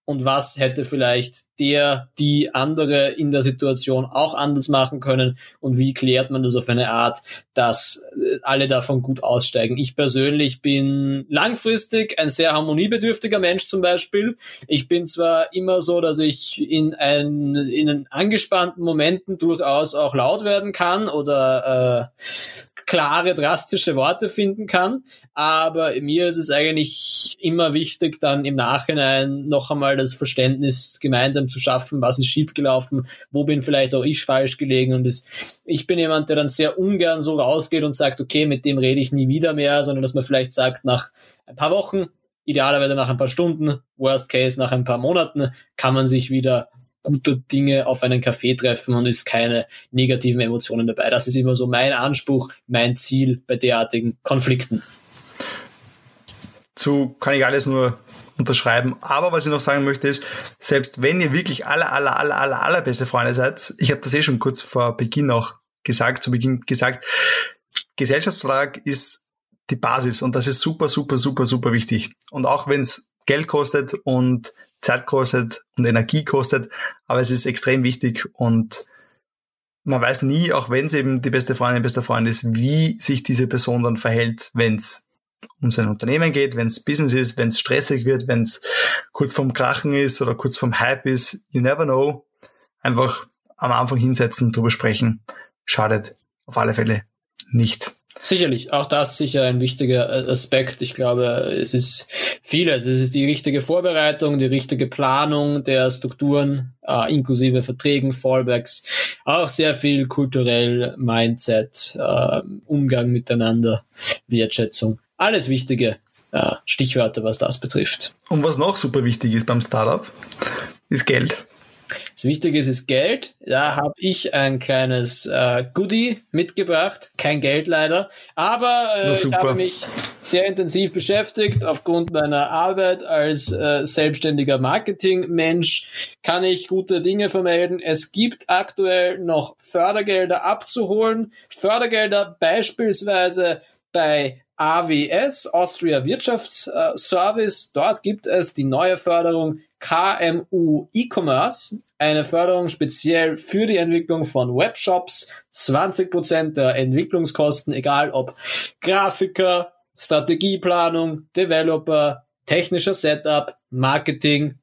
und was hätte vielleicht der, die andere in der Situation auch anders machen können und wie klärt man das auf eine Art, dass alle davon gut aussteigen. Ich persönlich bin langfristig ein sehr harmoniebedürftiger Mensch zum Beispiel. Ich bin zwar immer so, dass ich in, ein, in angespannten Momenten durchaus auch laut werden kann oder äh, klare, drastische Worte finden kann, aber mir ist es eigentlich immer wichtig, dann im Nachhinein noch einmal das Verständnis gemeinsam zu schaffen, was ist schiefgelaufen, wo bin vielleicht auch ich falsch gelegen und das, ich bin jemand, der dann sehr ungern so rausgeht und sagt, okay, mit dem rede ich nie wieder mehr, sondern dass man vielleicht sagt, nach ein paar Wochen, idealerweise nach ein paar Stunden, worst case nach ein paar Monaten, kann man sich wieder gute Dinge auf einen Kaffee treffen und ist keine negativen Emotionen dabei. Das ist immer so mein Anspruch, mein Ziel bei derartigen Konflikten. Zu kann ich alles nur unterschreiben. Aber was ich noch sagen möchte ist, selbst wenn ihr wirklich aller, aller, aller, aller, allerbeste Freunde seid, ich habe das eh schon kurz vor Beginn auch gesagt, zu Beginn gesagt, Gesellschaftsvertrag ist die Basis und das ist super, super, super, super wichtig. Und auch wenn es Geld kostet und Zeit kostet und Energie kostet, aber es ist extrem wichtig und man weiß nie, auch wenn es eben die beste Freundin, bester Freund ist, wie sich diese Person dann verhält, wenn es um sein Unternehmen geht, wenn es Business ist, wenn es stressig wird, wenn es kurz vorm Krachen ist oder kurz vorm Hype ist. You never know. Einfach am Anfang hinsetzen, drüber sprechen. Schadet auf alle Fälle nicht. Sicherlich, auch das sicher ein wichtiger Aspekt. Ich glaube, es ist vieles. Es ist die richtige Vorbereitung, die richtige Planung der Strukturen, äh, inklusive Verträgen, Fallbacks, auch sehr viel kulturell, Mindset, äh, Umgang miteinander, Wertschätzung. Alles wichtige äh, Stichwörter, was das betrifft. Und was noch super wichtig ist beim Startup, ist Geld. Das Wichtige ist, ist Geld. Da habe ich ein kleines äh, Goodie mitgebracht. Kein Geld leider. Aber äh, ich habe mich sehr intensiv beschäftigt. Aufgrund meiner Arbeit als äh, selbstständiger Marketingmensch kann ich gute Dinge vermelden. Es gibt aktuell noch Fördergelder abzuholen. Fördergelder beispielsweise bei A W S, Austria Wirtschaftsservice. Dort gibt es die neue Förderung K M U E-Commerce, eine Förderung speziell für die Entwicklung von Webshops, zwanzig Prozent der Entwicklungskosten, egal ob Grafiker, Strategieplanung, Developer, technischer Setup, Marketing,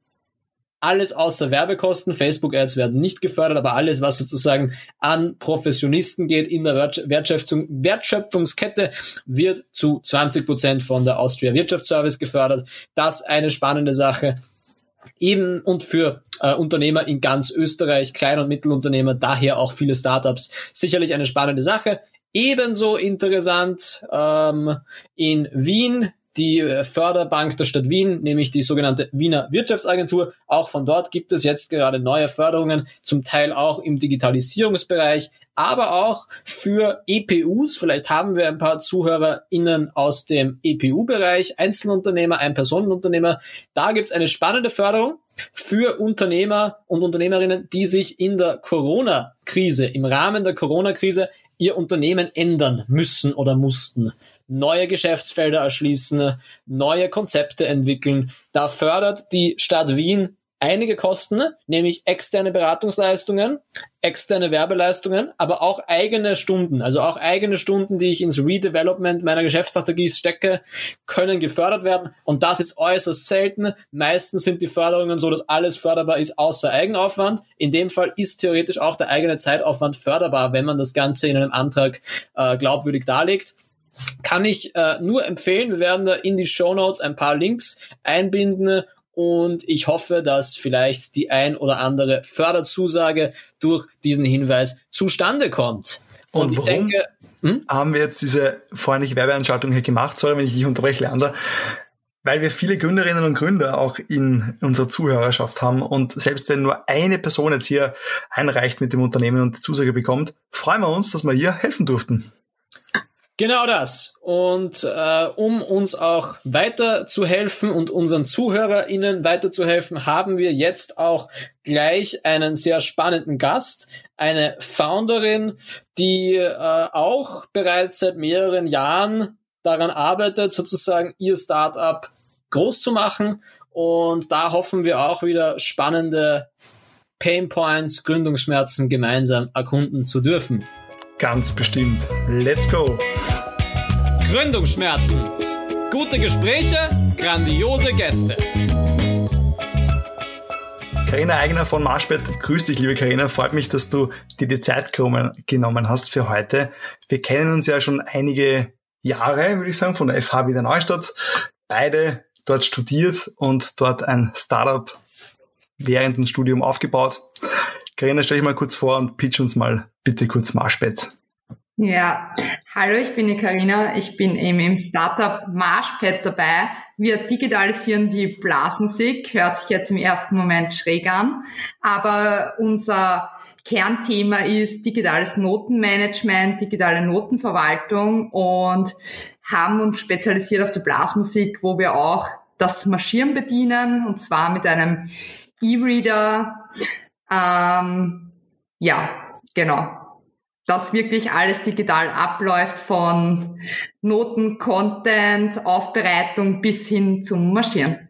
alles außer Werbekosten. Facebook-Ads werden nicht gefördert, aber alles, was sozusagen an Professionisten geht in der Wertschöpfung, Wertschöpfungskette, wird zu zwanzig Prozent von der Austria Wirtschaftsservice gefördert. Das eine spannende Sache. Eben und für äh, Unternehmer in ganz Österreich, Klein- und Mittelunternehmer, daher auch viele Startups, sicherlich eine spannende Sache. Ebenso interessant ähm, in Wien, die Förderbank der Stadt Wien, nämlich die sogenannte Wiener Wirtschaftsagentur. Auch von dort gibt es jetzt gerade neue Förderungen, zum Teil auch im Digitalisierungsbereich, aber auch für E P Us. Vielleicht haben wir ein paar ZuhörerInnen aus dem E P U-Bereich, Einzelunternehmer, Ein-Personen-Unternehmer. Da gibt es eine spannende Förderung für Unternehmer und Unternehmerinnen, die sich in der Corona-Krise, im Rahmen der Corona-Krise ihr Unternehmen ändern müssen oder mussten. Neue Geschäftsfelder erschließen, neue Konzepte entwickeln. Da fördert die Stadt Wien einige Kosten, nämlich externe Beratungsleistungen, externe Werbeleistungen, aber auch eigene Stunden, also auch eigene Stunden, die ich ins Redevelopment meiner Geschäftsstrategie stecke, können gefördert werden. Und das ist äußerst selten. Meistens sind die Förderungen so, dass alles förderbar ist, außer Eigenaufwand. In dem Fall ist theoretisch auch der eigene Zeitaufwand förderbar, wenn man das Ganze in einem Antrag äh, glaubwürdig darlegt. Kann ich äh, nur empfehlen. Wir werden da in die Shownotes ein paar Links einbinden und ich hoffe, dass vielleicht die ein oder andere Förderzusage durch diesen Hinweis zustande kommt. Und, und ich warum denke, hm? haben wir jetzt diese freundliche Werbeanschaltung hier gemacht? Sorry, wenn ich dich unterbreche, Leander. Weil wir viele Gründerinnen und Gründer auch in unserer Zuhörerschaft haben und selbst wenn nur eine Person jetzt hier einreicht mit dem Unternehmen und die Zusage bekommt, freuen wir uns, dass wir hier helfen durften. Genau das. Und äh, um uns auch weiterzuhelfen und unseren ZuhörerInnen weiterzuhelfen, haben wir jetzt auch gleich einen sehr spannenden Gast, eine Founderin, die äh, auch bereits seit mehreren Jahren daran arbeitet, sozusagen ihr Startup groß zu machen Und da hoffen wir auch wieder spannende Painpoints, Gründungsschmerzen gemeinsam erkunden zu dürfen. Ganz bestimmt. Let's go! Gründungsschmerzen. Gute Gespräche, grandiose Gäste. Carina Eigner von Marschbett, grüß dich, liebe Carina. Freut mich, dass du dir die Zeit genommen hast für heute. Wir kennen uns ja schon einige Jahre, würde ich sagen, von der F H Wiener Neustadt. Beide dort studiert und dort ein Startup während dem Studium aufgebaut. Carina, stell dich mal kurz vor und pitch uns mal bitte kurz Marschbett. Ja, hallo, ich bin die Carina. Ich bin eben im Startup Marschbett dabei. Wir digitalisieren die Blasmusik. Hört sich jetzt im ersten Moment schräg an. Aber unser Kernthema ist digitales Notenmanagement, digitale Notenverwaltung und haben uns spezialisiert auf die Blasmusik, wo wir auch das Marschieren bedienen, und zwar mit einem E-Reader. Ähm, ja, genau. Dass wirklich alles digital abläuft, von Noten, Content, Aufbereitung bis hin zum Marschieren.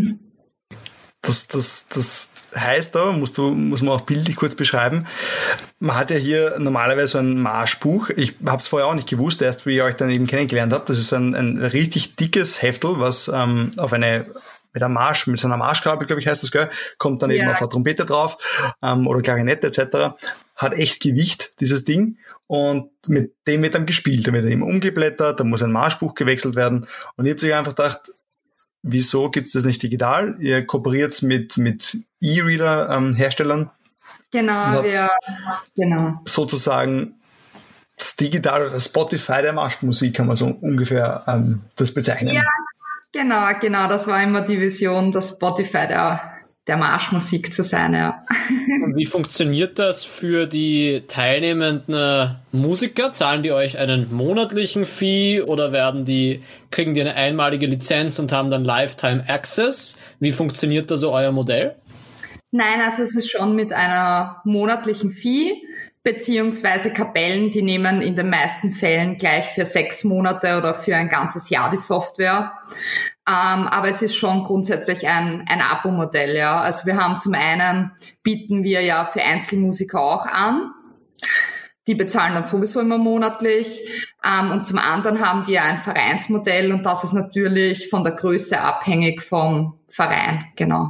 Das, das, das heißt da, musst du, muss man auch bildlich kurz beschreiben, man hat ja hier normalerweise so ein Marschbuch. Ich habe es vorher auch nicht gewusst, erst wie ihr euch dann eben kennengelernt habt. Das ist so ein, ein richtig dickes Heftel, was ähm, auf eine mit einem Marsch, mit so einer Marschkabel, glaube ich, heißt das, gell, kommt dann ja eben auf eine Trompete drauf ähm, oder Klarinette et cetera. Hat echt Gewicht, dieses Ding. Und mit dem wird dann gespielt. Da wird dann eben umgeblättert, da muss ein Marschbuch gewechselt werden. Und ich habe sich einfach gedacht, wieso gibt es das nicht digital? Ihr kooperiert mit mit E-Reader-Herstellern. Genau, wir, genau. Sozusagen das Digital oder Spotify der Marschmusik, kann man so ungefähr ähm, das bezeichnen. Ja, genau, genau. Das war immer die Vision, das Spotify der der Marschmusik zu sein, ja. Und wie funktioniert das für die teilnehmenden Musiker? Zahlen die euch einen monatlichen Fee oder werden die, kriegen die eine einmalige Lizenz und haben dann Lifetime Access? Wie funktioniert da so euer Modell? Nein, also es ist schon mit einer monatlichen Fee, beziehungsweise Kapellen, die nehmen in den meisten Fällen gleich für sechs Monate oder für ein ganzes Jahr die Software. Ähm, aber es ist schon grundsätzlich ein, ein Abo-Modell, ja. Also wir haben zum einen, bieten wir ja für Einzelmusiker auch an. Die bezahlen dann sowieso immer monatlich. Ähm, und zum anderen haben wir ein Vereinsmodell und das ist natürlich von der Größe abhängig vom Verein, genau.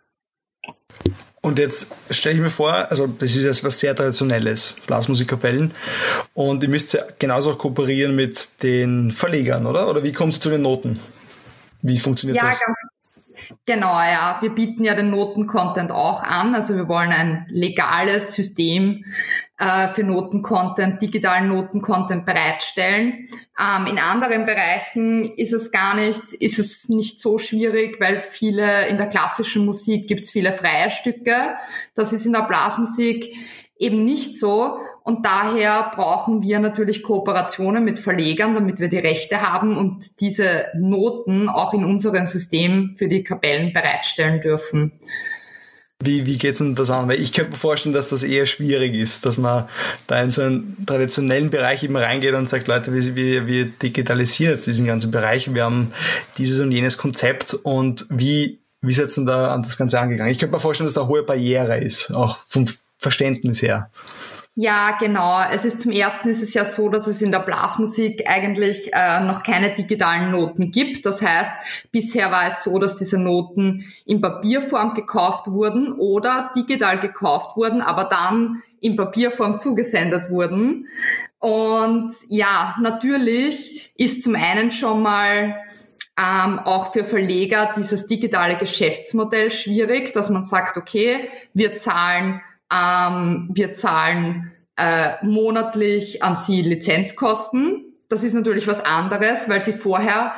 Und jetzt stelle ich mir vor, also das ist jetzt was sehr Traditionelles, Blasmusikkapellen. Und ihr müsst ja genauso auch kooperieren mit den Verlegern, oder? Oder wie kommst du zu den Noten? Wie funktioniert ja, das? Ja, ganz genau, ja. Wir bieten ja den Noten-Content auch an. Also wir wollen ein legales System äh, für Noten-Content, digitalen Noten-Content bereitstellen. Ähm, in anderen Bereichen ist es gar nicht, ist es nicht so schwierig, weil viele, in der klassischen Musik gibt es viele freie Stücke. Das ist in der Blasmusik eben nicht so. Und daher brauchen wir natürlich Kooperationen mit Verlegern, damit wir die Rechte haben und diese Noten auch in unserem System für die Kapellen bereitstellen dürfen. Wie, wie geht's denn das an? Weil ich könnte mir vorstellen, dass das eher schwierig ist, dass man da in so einen traditionellen Bereich eben reingeht und sagt, Leute, wir, wir, wir digitalisieren jetzt diesen ganzen Bereich, wir haben dieses und jenes Konzept und wie, wie setzen da an das Ganze angegangen? Ich könnte mir vorstellen, dass da eine hohe Barriere ist, auch vom Verständnis her. Ja, genau. Es ist zum ersten ist es ja so, dass es in der Blasmusik eigentlich äh, noch keine digitalen Noten gibt. Das heißt, bisher war es so, dass diese Noten in Papierform gekauft wurden oder digital gekauft wurden, aber dann in Papierform zugesendet wurden. Und ja, natürlich ist zum einen schon mal ähm, auch für Verleger dieses digitale Geschäftsmodell schwierig, dass man sagt, okay, wir zahlen Ähm, wir zahlen äh, monatlich an Sie Lizenzkosten. Das ist natürlich was anderes, weil Sie vorher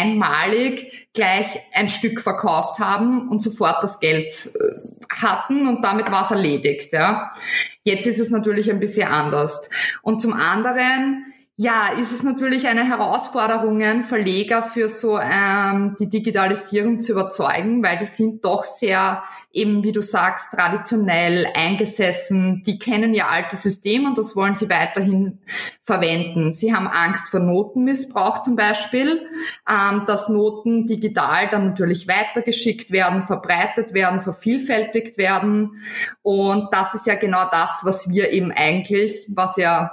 einmalig gleich ein Stück verkauft haben und sofort das Geld äh, hatten und damit war es erledigt. Ja. Jetzt ist es natürlich ein bisschen anders. Und zum anderen, ja, ist es natürlich eine Herausforderung, Verleger für so ähm, die Digitalisierung zu überzeugen, weil die sind doch sehr eben wie du sagst, traditionell eingesessen, die kennen ihr altes System und das wollen sie weiterhin verwenden. Sie haben Angst vor Notenmissbrauch zum Beispiel, ähm, dass Noten digital dann natürlich weitergeschickt werden, verbreitet werden, vervielfältigt werden. Und das ist ja genau das, was wir eben eigentlich, was ja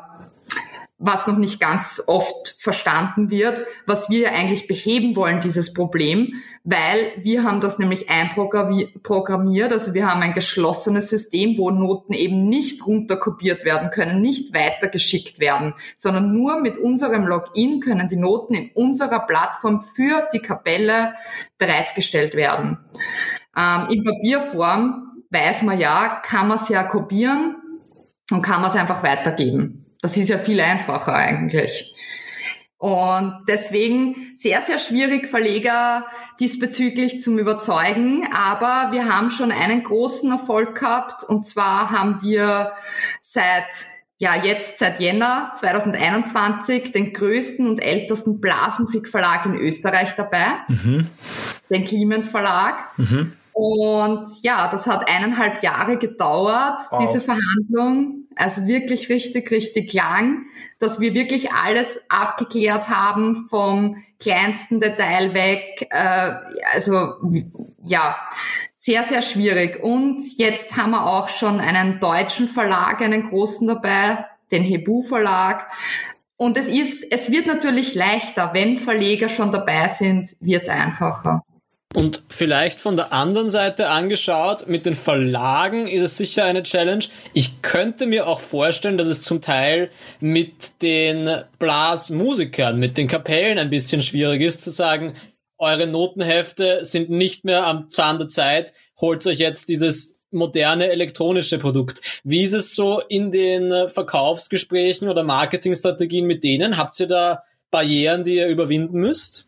was noch nicht ganz oft verstanden wird, was wir eigentlich beheben wollen, dieses Problem, weil wir haben das nämlich einprogrammiert, also wir haben ein geschlossenes System, wo Noten eben nicht runterkopiert werden können, nicht weitergeschickt werden, sondern nur mit unserem Login können die Noten in unserer Plattform für die Kapelle bereitgestellt werden. Ähm, in Papierform weiß man ja, kann man es ja kopieren und kann man es einfach weitergeben. Das ist ja viel einfacher eigentlich. Und deswegen sehr, sehr schwierig, Verleger diesbezüglich zum Überzeugen. Aber wir haben schon einen großen Erfolg gehabt. Und zwar haben wir seit, ja jetzt seit Jänner zwanzig einundzwanzig den größten und ältesten Blasmusikverlag in Österreich dabei. Mhm. Den Clement Verlag. Mhm. Und ja, das hat eineinhalb Jahre gedauert, wow. diese Verhandlung. Also wirklich richtig, richtig lang, dass wir wirklich alles abgeklärt haben, vom kleinsten Detail weg. Äh, also ja, sehr, sehr schwierig. Und jetzt haben wir auch schon einen deutschen Verlag, einen großen dabei, den Hebu Verlag. Und es ist, es wird natürlich leichter, wenn Verleger schon dabei sind, wird es einfacher. Und vielleicht von der anderen Seite angeschaut, mit den Verlagen ist es sicher eine Challenge. Ich könnte mir auch vorstellen, dass es zum Teil mit den Blasmusikern, mit den Kapellen ein bisschen schwierig ist, zu sagen, eure Notenhefte sind nicht mehr am Zahn der Zeit, holt euch jetzt dieses moderne elektronische Produkt. Wie ist es so in den Verkaufsgesprächen oder Marketingstrategien mit denen? Habt ihr da Barrieren, die ihr überwinden müsst?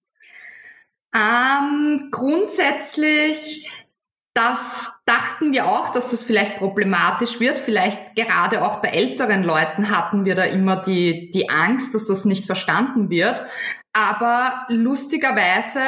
Ähm, grundsätzlich, das dachten wir auch, dass das vielleicht problematisch wird. Vielleicht gerade auch bei älteren Leuten hatten wir da immer die, die Angst, dass das nicht verstanden wird. Aber lustigerweise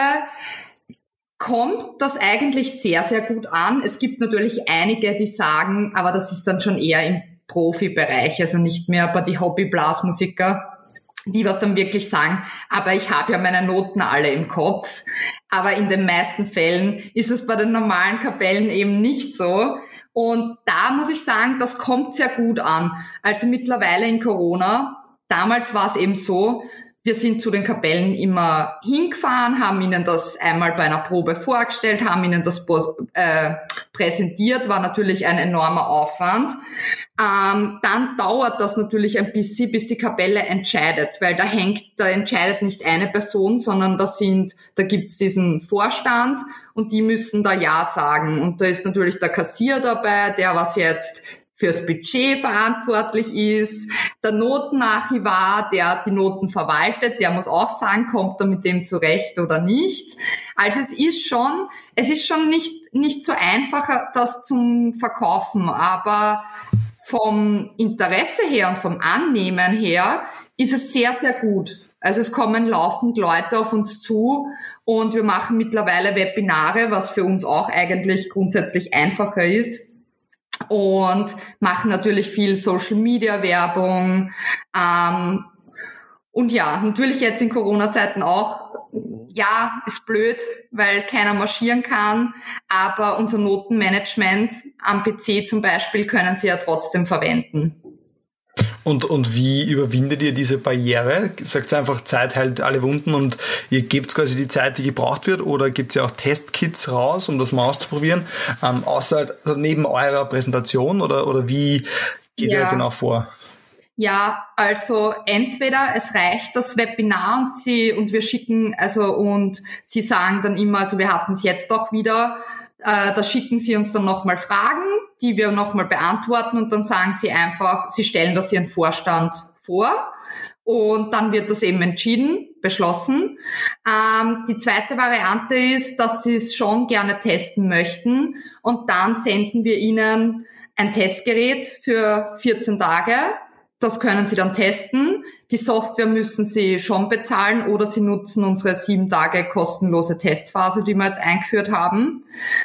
kommt das eigentlich sehr, sehr gut an. Es gibt natürlich einige, die sagen, aber das ist dann schon eher im Profibereich, also nicht mehr bei die Hobby-Blasmusiker, die was dann wirklich sagen, aber ich habe ja meine Noten alle im Kopf. Aber in den meisten Fällen ist es bei den normalen Kapellen eben nicht so. Und da muss ich sagen, das kommt sehr gut an. Also mittlerweile in Corona, damals war es eben so, wir sind zu den Kapellen immer hingefahren, haben ihnen das einmal bei einer Probe vorgestellt, haben ihnen das äh, präsentiert, war natürlich ein enormer Aufwand. Ähm, dann dauert das natürlich ein bisschen, bis die Kapelle entscheidet, weil da hängt, da entscheidet nicht eine Person, sondern da sind, da gibt's diesen Vorstand und die müssen da Ja sagen. Und da ist natürlich der Kassier dabei, der was jetzt fürs Budget verantwortlich ist, der Notenarchivar, der die Noten verwaltet, der muss auch sagen, kommt er mit dem zurecht oder nicht. Also es ist schon, es ist schon nicht, nicht so einfach, das zum Verkaufen, aber vom Interesse her und vom Annehmen her ist es sehr, sehr gut. Also es kommen laufend Leute auf uns zu und wir machen mittlerweile Webinare, was für uns auch eigentlich grundsätzlich einfacher ist. Und machen natürlich viel Social-Media-Werbung. Ähm, und ja, natürlich jetzt in Corona-Zeiten auch. Ja, ist blöd, weil keiner marschieren kann. Aber unser Notenmanagement am P C zum Beispiel können Sie ja trotzdem verwenden. Und, und wie überwindet ihr diese Barriere? Sagt ihr einfach, Zeit heilt alle Wunden und ihr gebt quasi die Zeit, die gebraucht wird, oder gibt ihr auch Testkits raus, um das mal auszuprobieren? Ähm, außer, also neben eurer Präsentation, oder, oder wie geht ja. ihr genau vor? Ja, also entweder es reicht das Webinar und sie, und wir schicken, also, und sie sagen dann immer, also wir hatten es jetzt auch wieder, äh, da schicken sie uns dann nochmal Fragen, die wir nochmal beantworten, und dann sagen sie einfach, sie stellen das ihren Vorstand vor und dann wird das eben entschieden, beschlossen. Ähm, die zweite Variante ist, dass sie es schon gerne testen möchten, und dann senden wir ihnen ein Testgerät für vierzehn Tage. Das können Sie dann testen. Die Software müssen Sie schon bezahlen oder Sie nutzen unsere sieben Tage kostenlose Testphase, die wir jetzt eingeführt haben.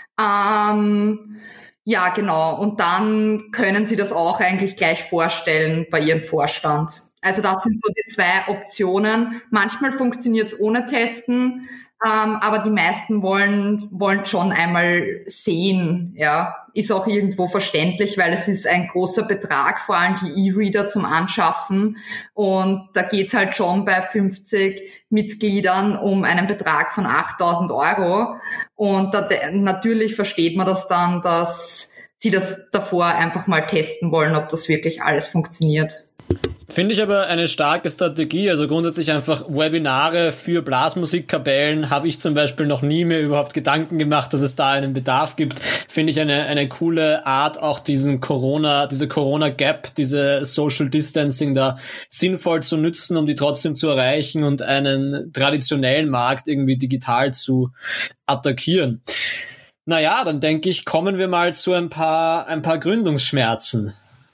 Ähm, ja, genau. Und dann können Sie das auch eigentlich gleich vorstellen bei Ihrem Vorstand. Also das sind so die zwei Optionen. Manchmal funktioniert es ohne Testen, ähm, aber die meisten wollen wollen schon einmal sehen. Ja, ist auch irgendwo verständlich, weil es ist ein großer Betrag, vor allem die E-Reader zum Anschaffen. Und da geht's halt schon bei fünfzig Mitgliedern um einen Betrag von achttausend Euro. Und da, natürlich versteht man das dann, dass sie das davor einfach mal testen wollen, ob das wirklich alles funktioniert. Finde ich aber eine starke Strategie, also grundsätzlich einfach Webinare für Blasmusikkapellen habe ich zum Beispiel noch nie mir überhaupt Gedanken gemacht, dass es da einen Bedarf gibt. Finde ich eine eine coole Art, auch diesen Corona, diese Corona-Gap, diese Social Distancing da sinnvoll zu nutzen, um die trotzdem zu erreichen und einen traditionellen Markt irgendwie digital zu attackieren. Naja, dann denke ich, kommen wir mal zu ein paar ein paar Gründungsschmerzen.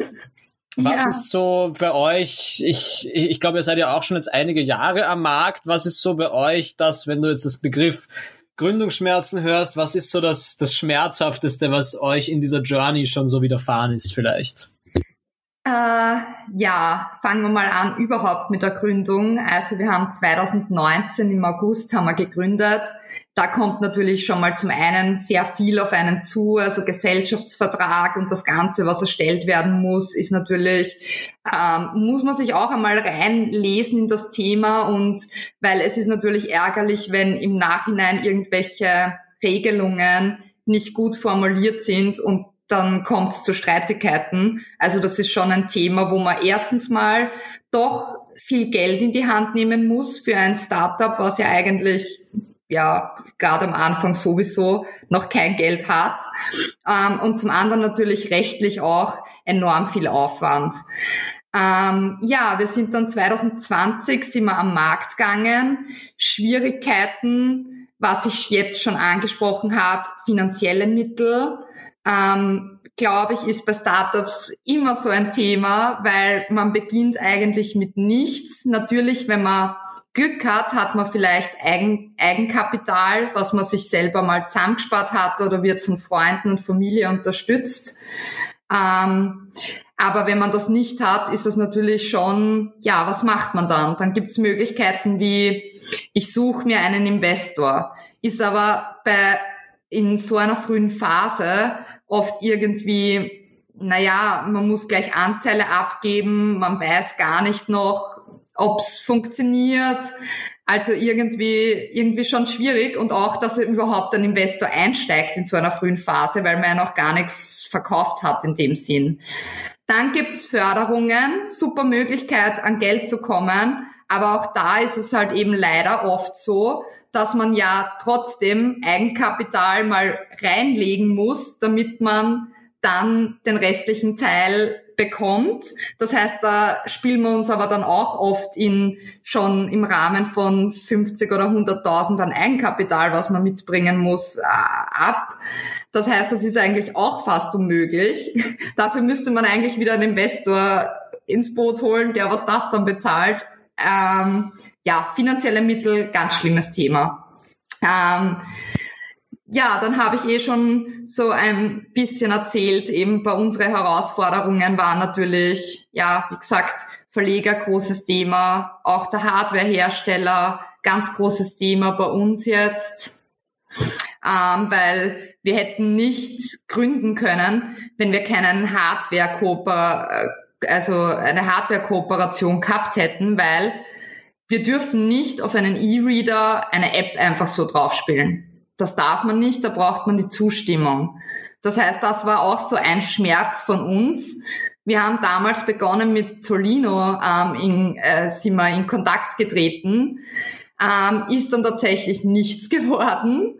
Was ja. ist so bei euch, ich, ich, ich glaube, ihr seid ja auch schon jetzt einige Jahre am Markt, was ist so bei euch das, wenn du jetzt das Begriff Gründungsschmerzen hörst, was ist so das, das Schmerzhafteste, was euch in dieser Journey schon so widerfahren ist vielleicht? Äh, ja, fangen wir mal an überhaupt mit der Gründung. Also wir haben zwanzig neunzehn im August haben wir gegründet. Da kommt natürlich schon mal zum einen sehr viel auf einen zu, also Gesellschaftsvertrag und das Ganze, was erstellt werden muss, ist natürlich, ähm, muss man sich auch einmal reinlesen in das Thema und weil es ist natürlich ärgerlich, wenn im Nachhinein irgendwelche Regelungen nicht gut formuliert sind und dann kommt es zu Streitigkeiten. Also das ist schon ein Thema, wo man erstens mal doch viel Geld in die Hand nehmen muss für ein Startup, was ja eigentlich ja gerade am Anfang sowieso noch kein Geld hat. Ähm, und zum anderen natürlich rechtlich auch enorm viel Aufwand. Ähm, ja, wir sind dann zwanzig zwanzig sind wir am Markt gegangen. Schwierigkeiten, was ich jetzt schon angesprochen habe, finanzielle Mittel. Ähm, glaube ich, ist bei Startups immer so ein Thema, weil man beginnt eigentlich mit nichts. Natürlich, wenn man Glück hat, hat man vielleicht Eigen, Eigenkapital, was man sich selber mal zusammengespart hat oder wird von Freunden und Familie unterstützt. Ähm, aber wenn man das nicht hat, ist das natürlich schon, ja, was macht man dann? Dann gibt's Möglichkeiten wie, ich suche mir einen Investor. Ist aber bei in so einer frühen Phase oft irgendwie, naja, man muss gleich Anteile abgeben, man weiß gar nicht noch, ob's funktioniert. Also irgendwie irgendwie schon schwierig und auch, dass überhaupt ein Investor einsteigt in so einer frühen Phase, weil man ja noch gar nichts verkauft hat in dem Sinn. Dann gibt's Förderungen, super Möglichkeit an Geld zu kommen, aber auch da ist es halt eben leider oft so, dass man ja trotzdem Eigenkapital mal reinlegen muss, damit man dann den restlichen Teil bekommt. Das heißt, da spielen wir uns aber dann auch oft in schon im Rahmen von fünfzig oder hunderttausend an Eigenkapital, was man mitbringen muss, ab. Das heißt, das ist eigentlich auch fast unmöglich. Dafür müsste man eigentlich wieder einen Investor ins Boot holen, der was das dann bezahlt. Ähm, ja, finanzielle Mittel, ganz schlimmes Thema. Ähm, Ja, dann habe ich eh schon so ein bisschen erzählt, eben bei unseren Herausforderungen waren natürlich, ja, wie gesagt, Verleger, großes Thema, auch der Hardwarehersteller, ganz großes Thema bei uns jetzt, ähm, weil wir hätten nicht gründen können, wenn wir keinen Hardware-Kooper, also eine Hardware-Kooperation gehabt hätten, weil wir dürfen nicht auf einen E-Reader eine App einfach so draufspielen. Das darf man nicht, da braucht man die Zustimmung. Das heißt, das war auch so ein Schmerz von uns. Wir haben damals begonnen mit Tolino, ähm, in, äh, sind wir in Kontakt getreten, ähm, ist dann tatsächlich nichts geworden.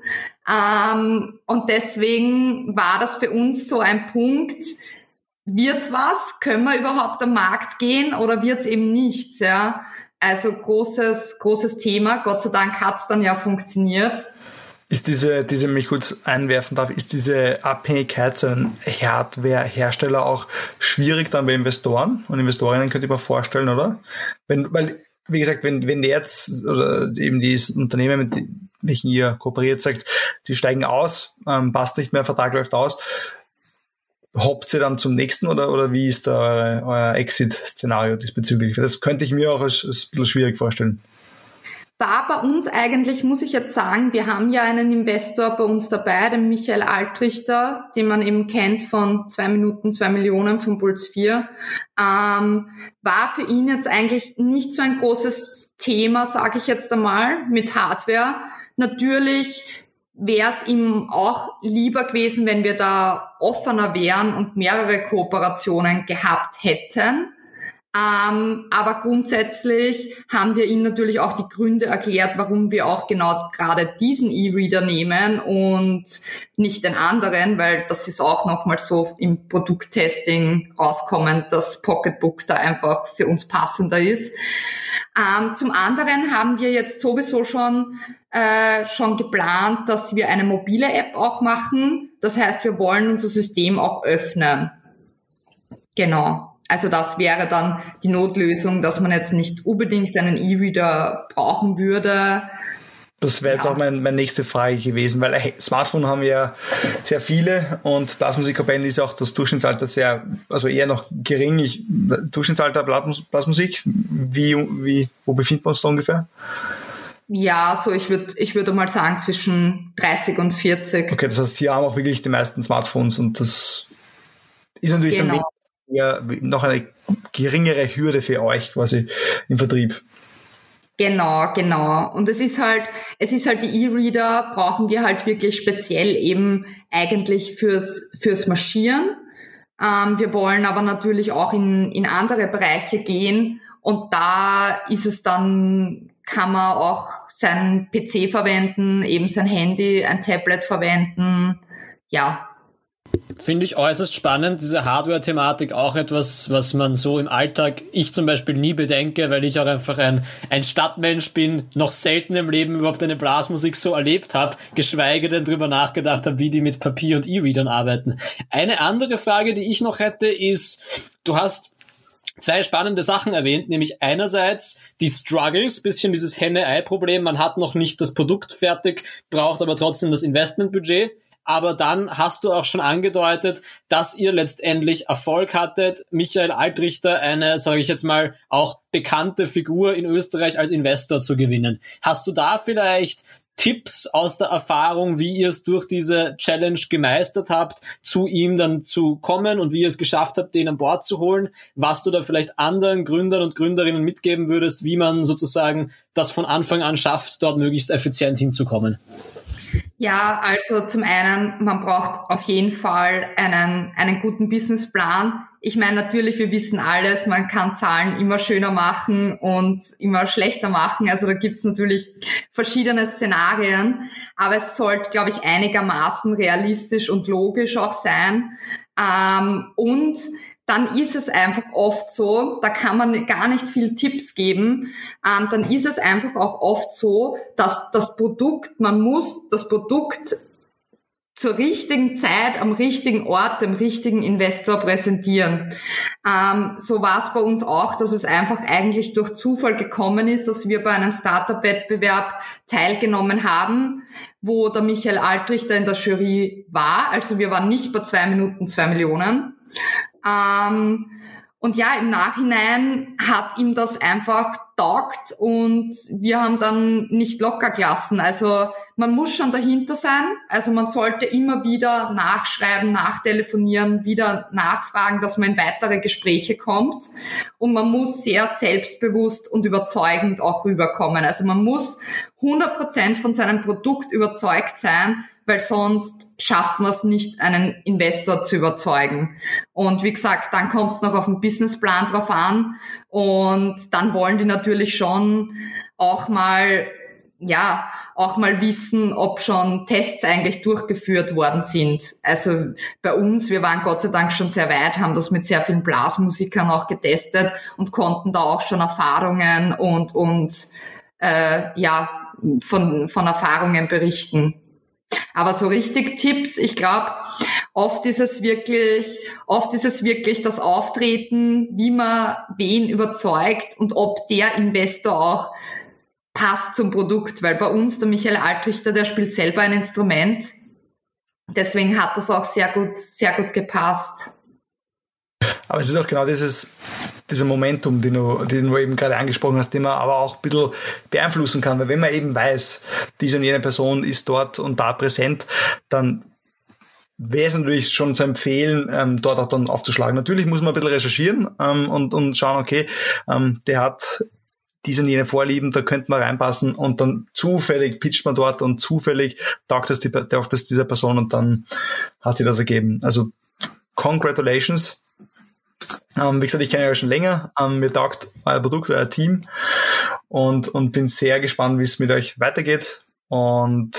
Ähm, und deswegen war das für uns so ein Punkt, wird's was? Können wir überhaupt am Markt gehen oder wird's eben nichts? Ja? Also großes, großes Thema. Gott sei Dank hat's dann ja funktioniert. Ist diese, diese, mich kurz einwerfen darf, ist diese Abhängigkeit zu einem Hardware-Hersteller auch schwierig dann bei Investoren und Investorinnen, könnte ich mir vorstellen, oder? Wenn, weil, wie gesagt, wenn, wenn jetzt, oder eben dieses Unternehmen, mit welchen ihr kooperiert, sagt, die steigen aus, ähm, passt nicht mehr, Vertrag läuft aus, hoppt ihr dann zum nächsten oder, oder wie ist da euer, euer Exit-Szenario diesbezüglich? Das könnte ich mir auch als, als ein bisschen schwierig vorstellen. War bei uns eigentlich, muss ich jetzt sagen, wir haben ja einen Investor bei uns dabei, den Michael Altrichter, den man eben kennt von zwei Minuten, zwei Millionen von Puls vier. Ähm, war für ihn jetzt eigentlich nicht so ein großes Thema, sage ich jetzt einmal, mit Hardware. Natürlich wäre es ihm auch lieber gewesen, wenn wir da offener wären und mehrere Kooperationen gehabt hätten. Ähm, aber grundsätzlich haben wir ihm natürlich auch die Gründe erklärt, warum wir auch genau gerade diesen E-Reader nehmen und nicht den anderen, weil das ist auch nochmal so im Produkttesting rauskommen, dass Pocketbook da einfach für uns passender ist. Ähm, zum anderen haben wir jetzt sowieso schon äh, schon geplant, dass wir eine mobile App auch machen. Das heißt, wir wollen unser System auch öffnen. Genau. Also das wäre dann die Notlösung, dass man jetzt nicht unbedingt einen E-Reader brauchen würde. Das wäre jetzt ja auch mein, meine nächste Frage gewesen, weil hey, Smartphone haben wir ja sehr viele und Blasmusikkapellen ist auch das Durchschnittsalter sehr, also eher noch gering. Ich, Durchschnittsalter Blasmusik, wie, wie, wo befinden wir uns da ungefähr? Ja, so ich würde ich würde mal sagen zwischen dreißig und vierzig. Okay, das heißt, hier haben auch wirklich die meisten Smartphones und das ist natürlich genau. Dann ja, noch eine geringere Hürde für euch quasi im Vertrieb. Genau, genau. Und es ist halt, es ist halt die E-Reader brauchen wir halt wirklich speziell eben eigentlich fürs, fürs Marschieren. Ähm, wir wollen aber natürlich auch in, in andere Bereiche gehen und da ist es dann, kann man auch seinen P C verwenden, eben sein Handy, ein Tablet verwenden, ja. Finde ich äußerst spannend, diese Hardware-Thematik, auch etwas, was man so im Alltag, ich zum Beispiel nie bedenke, weil ich auch einfach ein, ein Stadtmensch bin, noch selten im Leben überhaupt eine Blasmusik so erlebt habe, geschweige denn drüber nachgedacht habe, wie die mit Papier und E-Readern arbeiten. Eine andere Frage, die ich noch hätte, ist, du hast zwei spannende Sachen erwähnt, nämlich einerseits die Struggles, bisschen dieses Henne-Ei-Problem, man hat noch nicht das Produkt fertig, braucht aber trotzdem das Investmentbudget. Aber dann hast du auch schon angedeutet, dass ihr letztendlich Erfolg hattet, Michael Altrichter, eine, sage ich jetzt mal, auch bekannte Figur in Österreich als Investor zu gewinnen. Hast du da vielleicht Tipps aus der Erfahrung, wie ihr es durch diese Challenge gemeistert habt, zu ihm dann zu kommen und wie ihr es geschafft habt, den an Bord zu holen? Was du da vielleicht anderen Gründern und Gründerinnen mitgeben würdest, wie man sozusagen das von Anfang an schafft, dort möglichst effizient hinzukommen? Ja, also zum einen, man braucht auf jeden Fall einen, einen guten Businessplan. Ich meine, natürlich, wir wissen alles, man kann Zahlen immer schöner machen und immer schlechter machen. Also da gibt's natürlich verschiedene Szenarien, aber es sollte, glaube ich, einigermaßen realistisch und logisch auch sein. Ähm, und dann ist es einfach oft so, da kann man gar nicht viel Tipps geben, ähm, dann ist es einfach auch oft so, dass das Produkt, man muss das Produkt zur richtigen Zeit, am richtigen Ort, dem richtigen Investor präsentieren. Ähm, so war es bei uns auch, dass es einfach eigentlich durch Zufall gekommen ist, dass wir bei einem Startup-Wettbewerb teilgenommen haben, wo der Michael Altrichter in der Jury war. Also wir waren nicht bei zwei Minuten, zwei Millionen. Ähm, und ja, im Nachhinein hat ihm das einfach taugt und wir haben dann nicht locker gelassen. Also man muss schon dahinter sein. Also man sollte immer wieder nachschreiben, nachtelefonieren, wieder nachfragen, dass man in weitere Gespräche kommt. Und man muss sehr selbstbewusst und überzeugend auch rüberkommen. Also man muss hundert Prozent von seinem Produkt überzeugt sein, weil sonst schafft man es nicht, einen Investor zu überzeugen. Und wie gesagt, dann kommt es noch auf den Businessplan drauf an und dann wollen die natürlich schon auch mal, ja, auch mal wissen, ob schon Tests eigentlich durchgeführt worden sind. Also bei uns, wir waren Gott sei Dank schon sehr weit, haben das mit sehr vielen Blasmusikern auch getestet und konnten da auch schon Erfahrungen und, und äh, ja, von, von Erfahrungen berichten. Aber so richtig Tipps, ich glaube, oft ist es wirklich, oft ist es wirklich das Auftreten, wie man wen überzeugt und ob der Investor auch passt zum Produkt, weil bei uns der Michael Altrichter, der spielt selber ein Instrument. Deswegen hat das auch sehr gut, sehr gut gepasst. Aber es ist auch genau dieses, dieser Momentum, den du, den du eben gerade angesprochen hast, den man aber auch ein bisschen beeinflussen kann, weil wenn man eben weiß, diese und jene Person ist dort und da präsent, dann wäre es natürlich schon zu empfehlen, ähm, dort auch dann aufzuschlagen. Natürlich muss man ein bisschen recherchieren ähm, und, und schauen, okay, ähm, der hat diese und jene Vorlieben, da könnte man reinpassen und dann zufällig pitcht man dort und zufällig taugt das, die, taugt das dieser Person und dann hat sich das ergeben. Also congratulations. Ähm, wie gesagt, ich kenne euch schon länger. Ähm, mir taugt euer Produkt, euer Team und, und bin sehr gespannt, wie es mit euch weitergeht. Und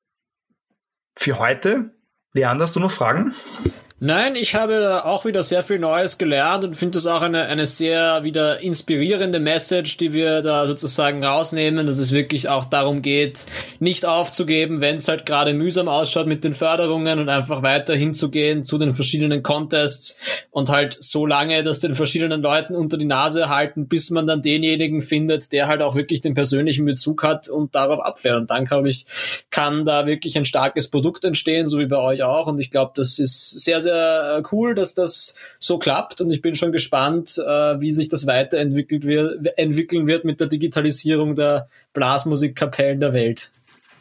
für heute, Leander, hast du noch Fragen? Nein, ich habe da auch wieder sehr viel Neues gelernt und finde das auch eine, eine sehr wieder inspirierende Message, die wir da sozusagen rausnehmen, dass es wirklich auch darum geht, nicht aufzugeben, wenn es halt gerade mühsam ausschaut mit den Förderungen und einfach weiter hinzugehen zu den verschiedenen Contests und halt so lange das den verschiedenen Leuten unter die Nase halten, bis man dann denjenigen findet, der halt auch wirklich den persönlichen Bezug hat und darauf abfährt. Und dann, glaube ich, kann da wirklich ein starkes Produkt entstehen, so wie bei euch auch. Und ich glaube, das ist sehr, sehr cool, dass das so klappt und ich bin schon gespannt, wie sich das weiterentwickelt wird, entwickeln wird mit der Digitalisierung der Blasmusikkapellen der Welt.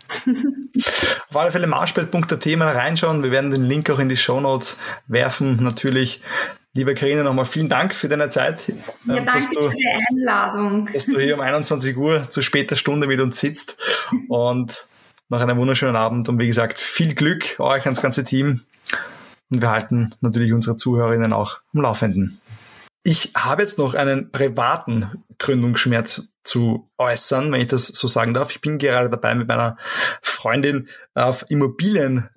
Auf alle Fälle marschfeld punkt a t mal reinschauen. Wir werden den Link auch in die Shownotes werfen. Natürlich, liebe Carina, nochmal vielen Dank für deine Zeit. Ja, danke dass du, für die Einladung. Dass du hier um einundzwanzig Uhr zu später Stunde mit uns sitzt und noch einen wunderschönen Abend und wie gesagt, viel Glück euch ans ganze Team. Und wir halten natürlich unsere Zuhörerinnen auch am Laufenden. Ich habe jetzt noch einen privaten Gründungsschmerz zu äußern, wenn ich das so sagen darf. Ich bin gerade dabei, mit meiner Freundin auf Immobiliensuche.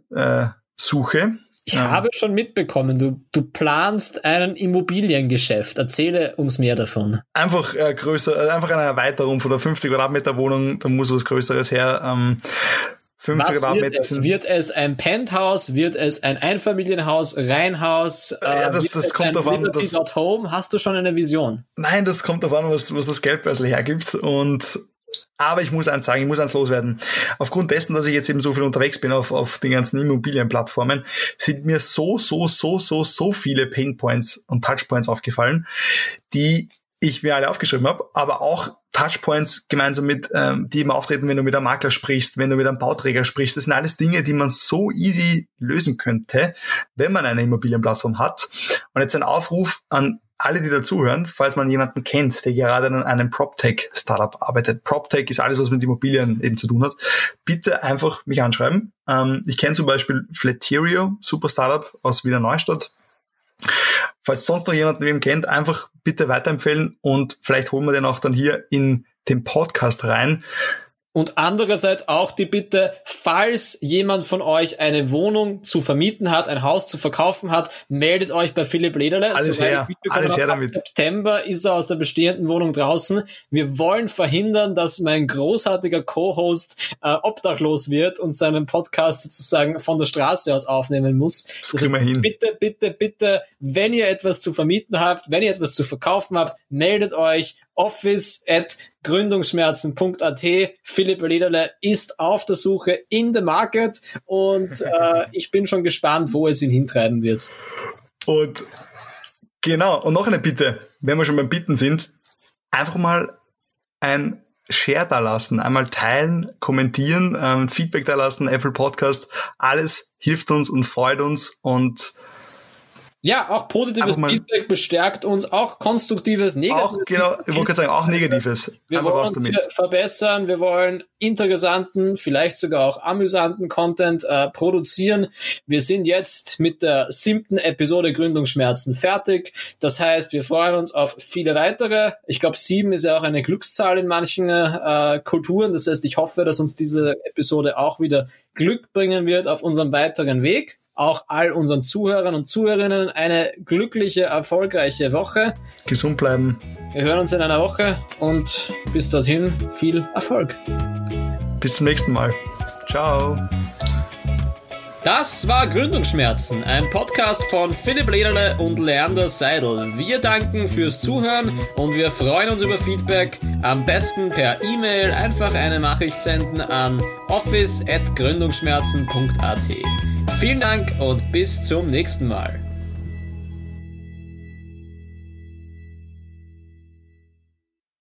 Äh, ich ähm, habe schon mitbekommen, du, du planst ein Immobiliengeschäft. Erzähle uns mehr davon. Einfach äh, größer, einfach eine Erweiterung von der fünfzig Quadratmeter Wohnung, da muss was Größeres her. Ähm, fünfzig Was wird es? Wird es ein Penthouse? Wird es ein Einfamilienhaus? Reihenhaus? Ja, das, das kommt darauf an. Das, Home? Hast du schon eine Vision? Nein, das kommt darauf an, was, was das Geldbörsel hergibt. Und aber ich muss eins sagen, ich muss eins loswerden. Aufgrund dessen, dass ich jetzt eben so viel unterwegs bin auf, auf den ganzen Immobilienplattformen, sind mir so, so, so, so, so viele Painpoints und Touchpoints aufgefallen, die ich mir alle aufgeschrieben habe, aber auch Touchpoints gemeinsam mit, ähm, die immer auftreten, wenn du mit einem Makler sprichst, wenn du mit einem Bauträger sprichst. Das sind alles Dinge, die man so easy lösen könnte, wenn man eine Immobilienplattform hat. Und jetzt ein Aufruf an alle, die dazuhören, falls man jemanden kennt, der gerade an einem PropTech-Startup arbeitet. PropTech ist alles, was mit Immobilien eben zu tun hat. Bitte einfach mich anschreiben. Ähm, ich kenne zum Beispiel Flaterio, super Startup aus Wiener Neustadt. Falls sonst noch jemanden wem kennt, einfach bitte weiterempfehlen und vielleicht holen wir den auch dann hier in den Podcast rein. Und andererseits auch die Bitte, falls jemand von euch eine Wohnung zu vermieten hat, ein Haus zu verkaufen hat, meldet euch bei Philipp Lederle. Alles her, alles her damit. Ab September ist er aus der bestehenden Wohnung draußen. Wir wollen verhindern, dass mein großartiger Co-Host äh, obdachlos wird und seinen Podcast sozusagen von der Straße aus aufnehmen muss. Das kriegen wir hin. Bitte, bitte, bitte, wenn ihr etwas zu vermieten habt, wenn ihr etwas zu verkaufen habt, meldet euch. Office at gründungsschmerzen punkt a t. Philipp Lederle ist auf der Suche in the market und äh, ich bin schon gespannt, wo es ihn hintreiben wird. Und genau, und noch eine Bitte, wenn wir schon beim Bitten sind, einfach mal ein Share da lassen, einmal teilen, kommentieren, ähm, Feedback da lassen, Apple Podcast, alles hilft uns und freut uns und ja, auch positives Feedback bestärkt uns, auch konstruktives, negatives. Auch, genau, ich wollte gerade sagen, auch negatives. Wir Einfach wollen raus damit. verbessern, wir wollen interessanten, vielleicht sogar auch amüsanten Content äh, produzieren. Wir sind jetzt mit der siebten Episode Gründungsschmerzen fertig. Das heißt, wir freuen uns auf viele weitere. Ich glaube, sieben ist ja auch eine Glückszahl in manchen äh, Kulturen. Das heißt, ich hoffe, dass uns diese Episode auch wieder Glück bringen wird auf unserem weiteren Weg. Auch all unseren Zuhörern und Zuhörerinnen eine glückliche, erfolgreiche Woche. Gesund bleiben. Wir hören uns in einer Woche und bis dorthin viel Erfolg. Bis zum nächsten Mal. Ciao. Das war Gründungsschmerzen, ein Podcast von Philipp Lederle und Leander Seidel. Wir danken fürs Zuhören und wir freuen uns über Feedback. Am besten per E-Mail einfach eine Nachricht senden an office at gründungsschmerzen punkt a t. Vielen Dank und bis zum nächsten Mal.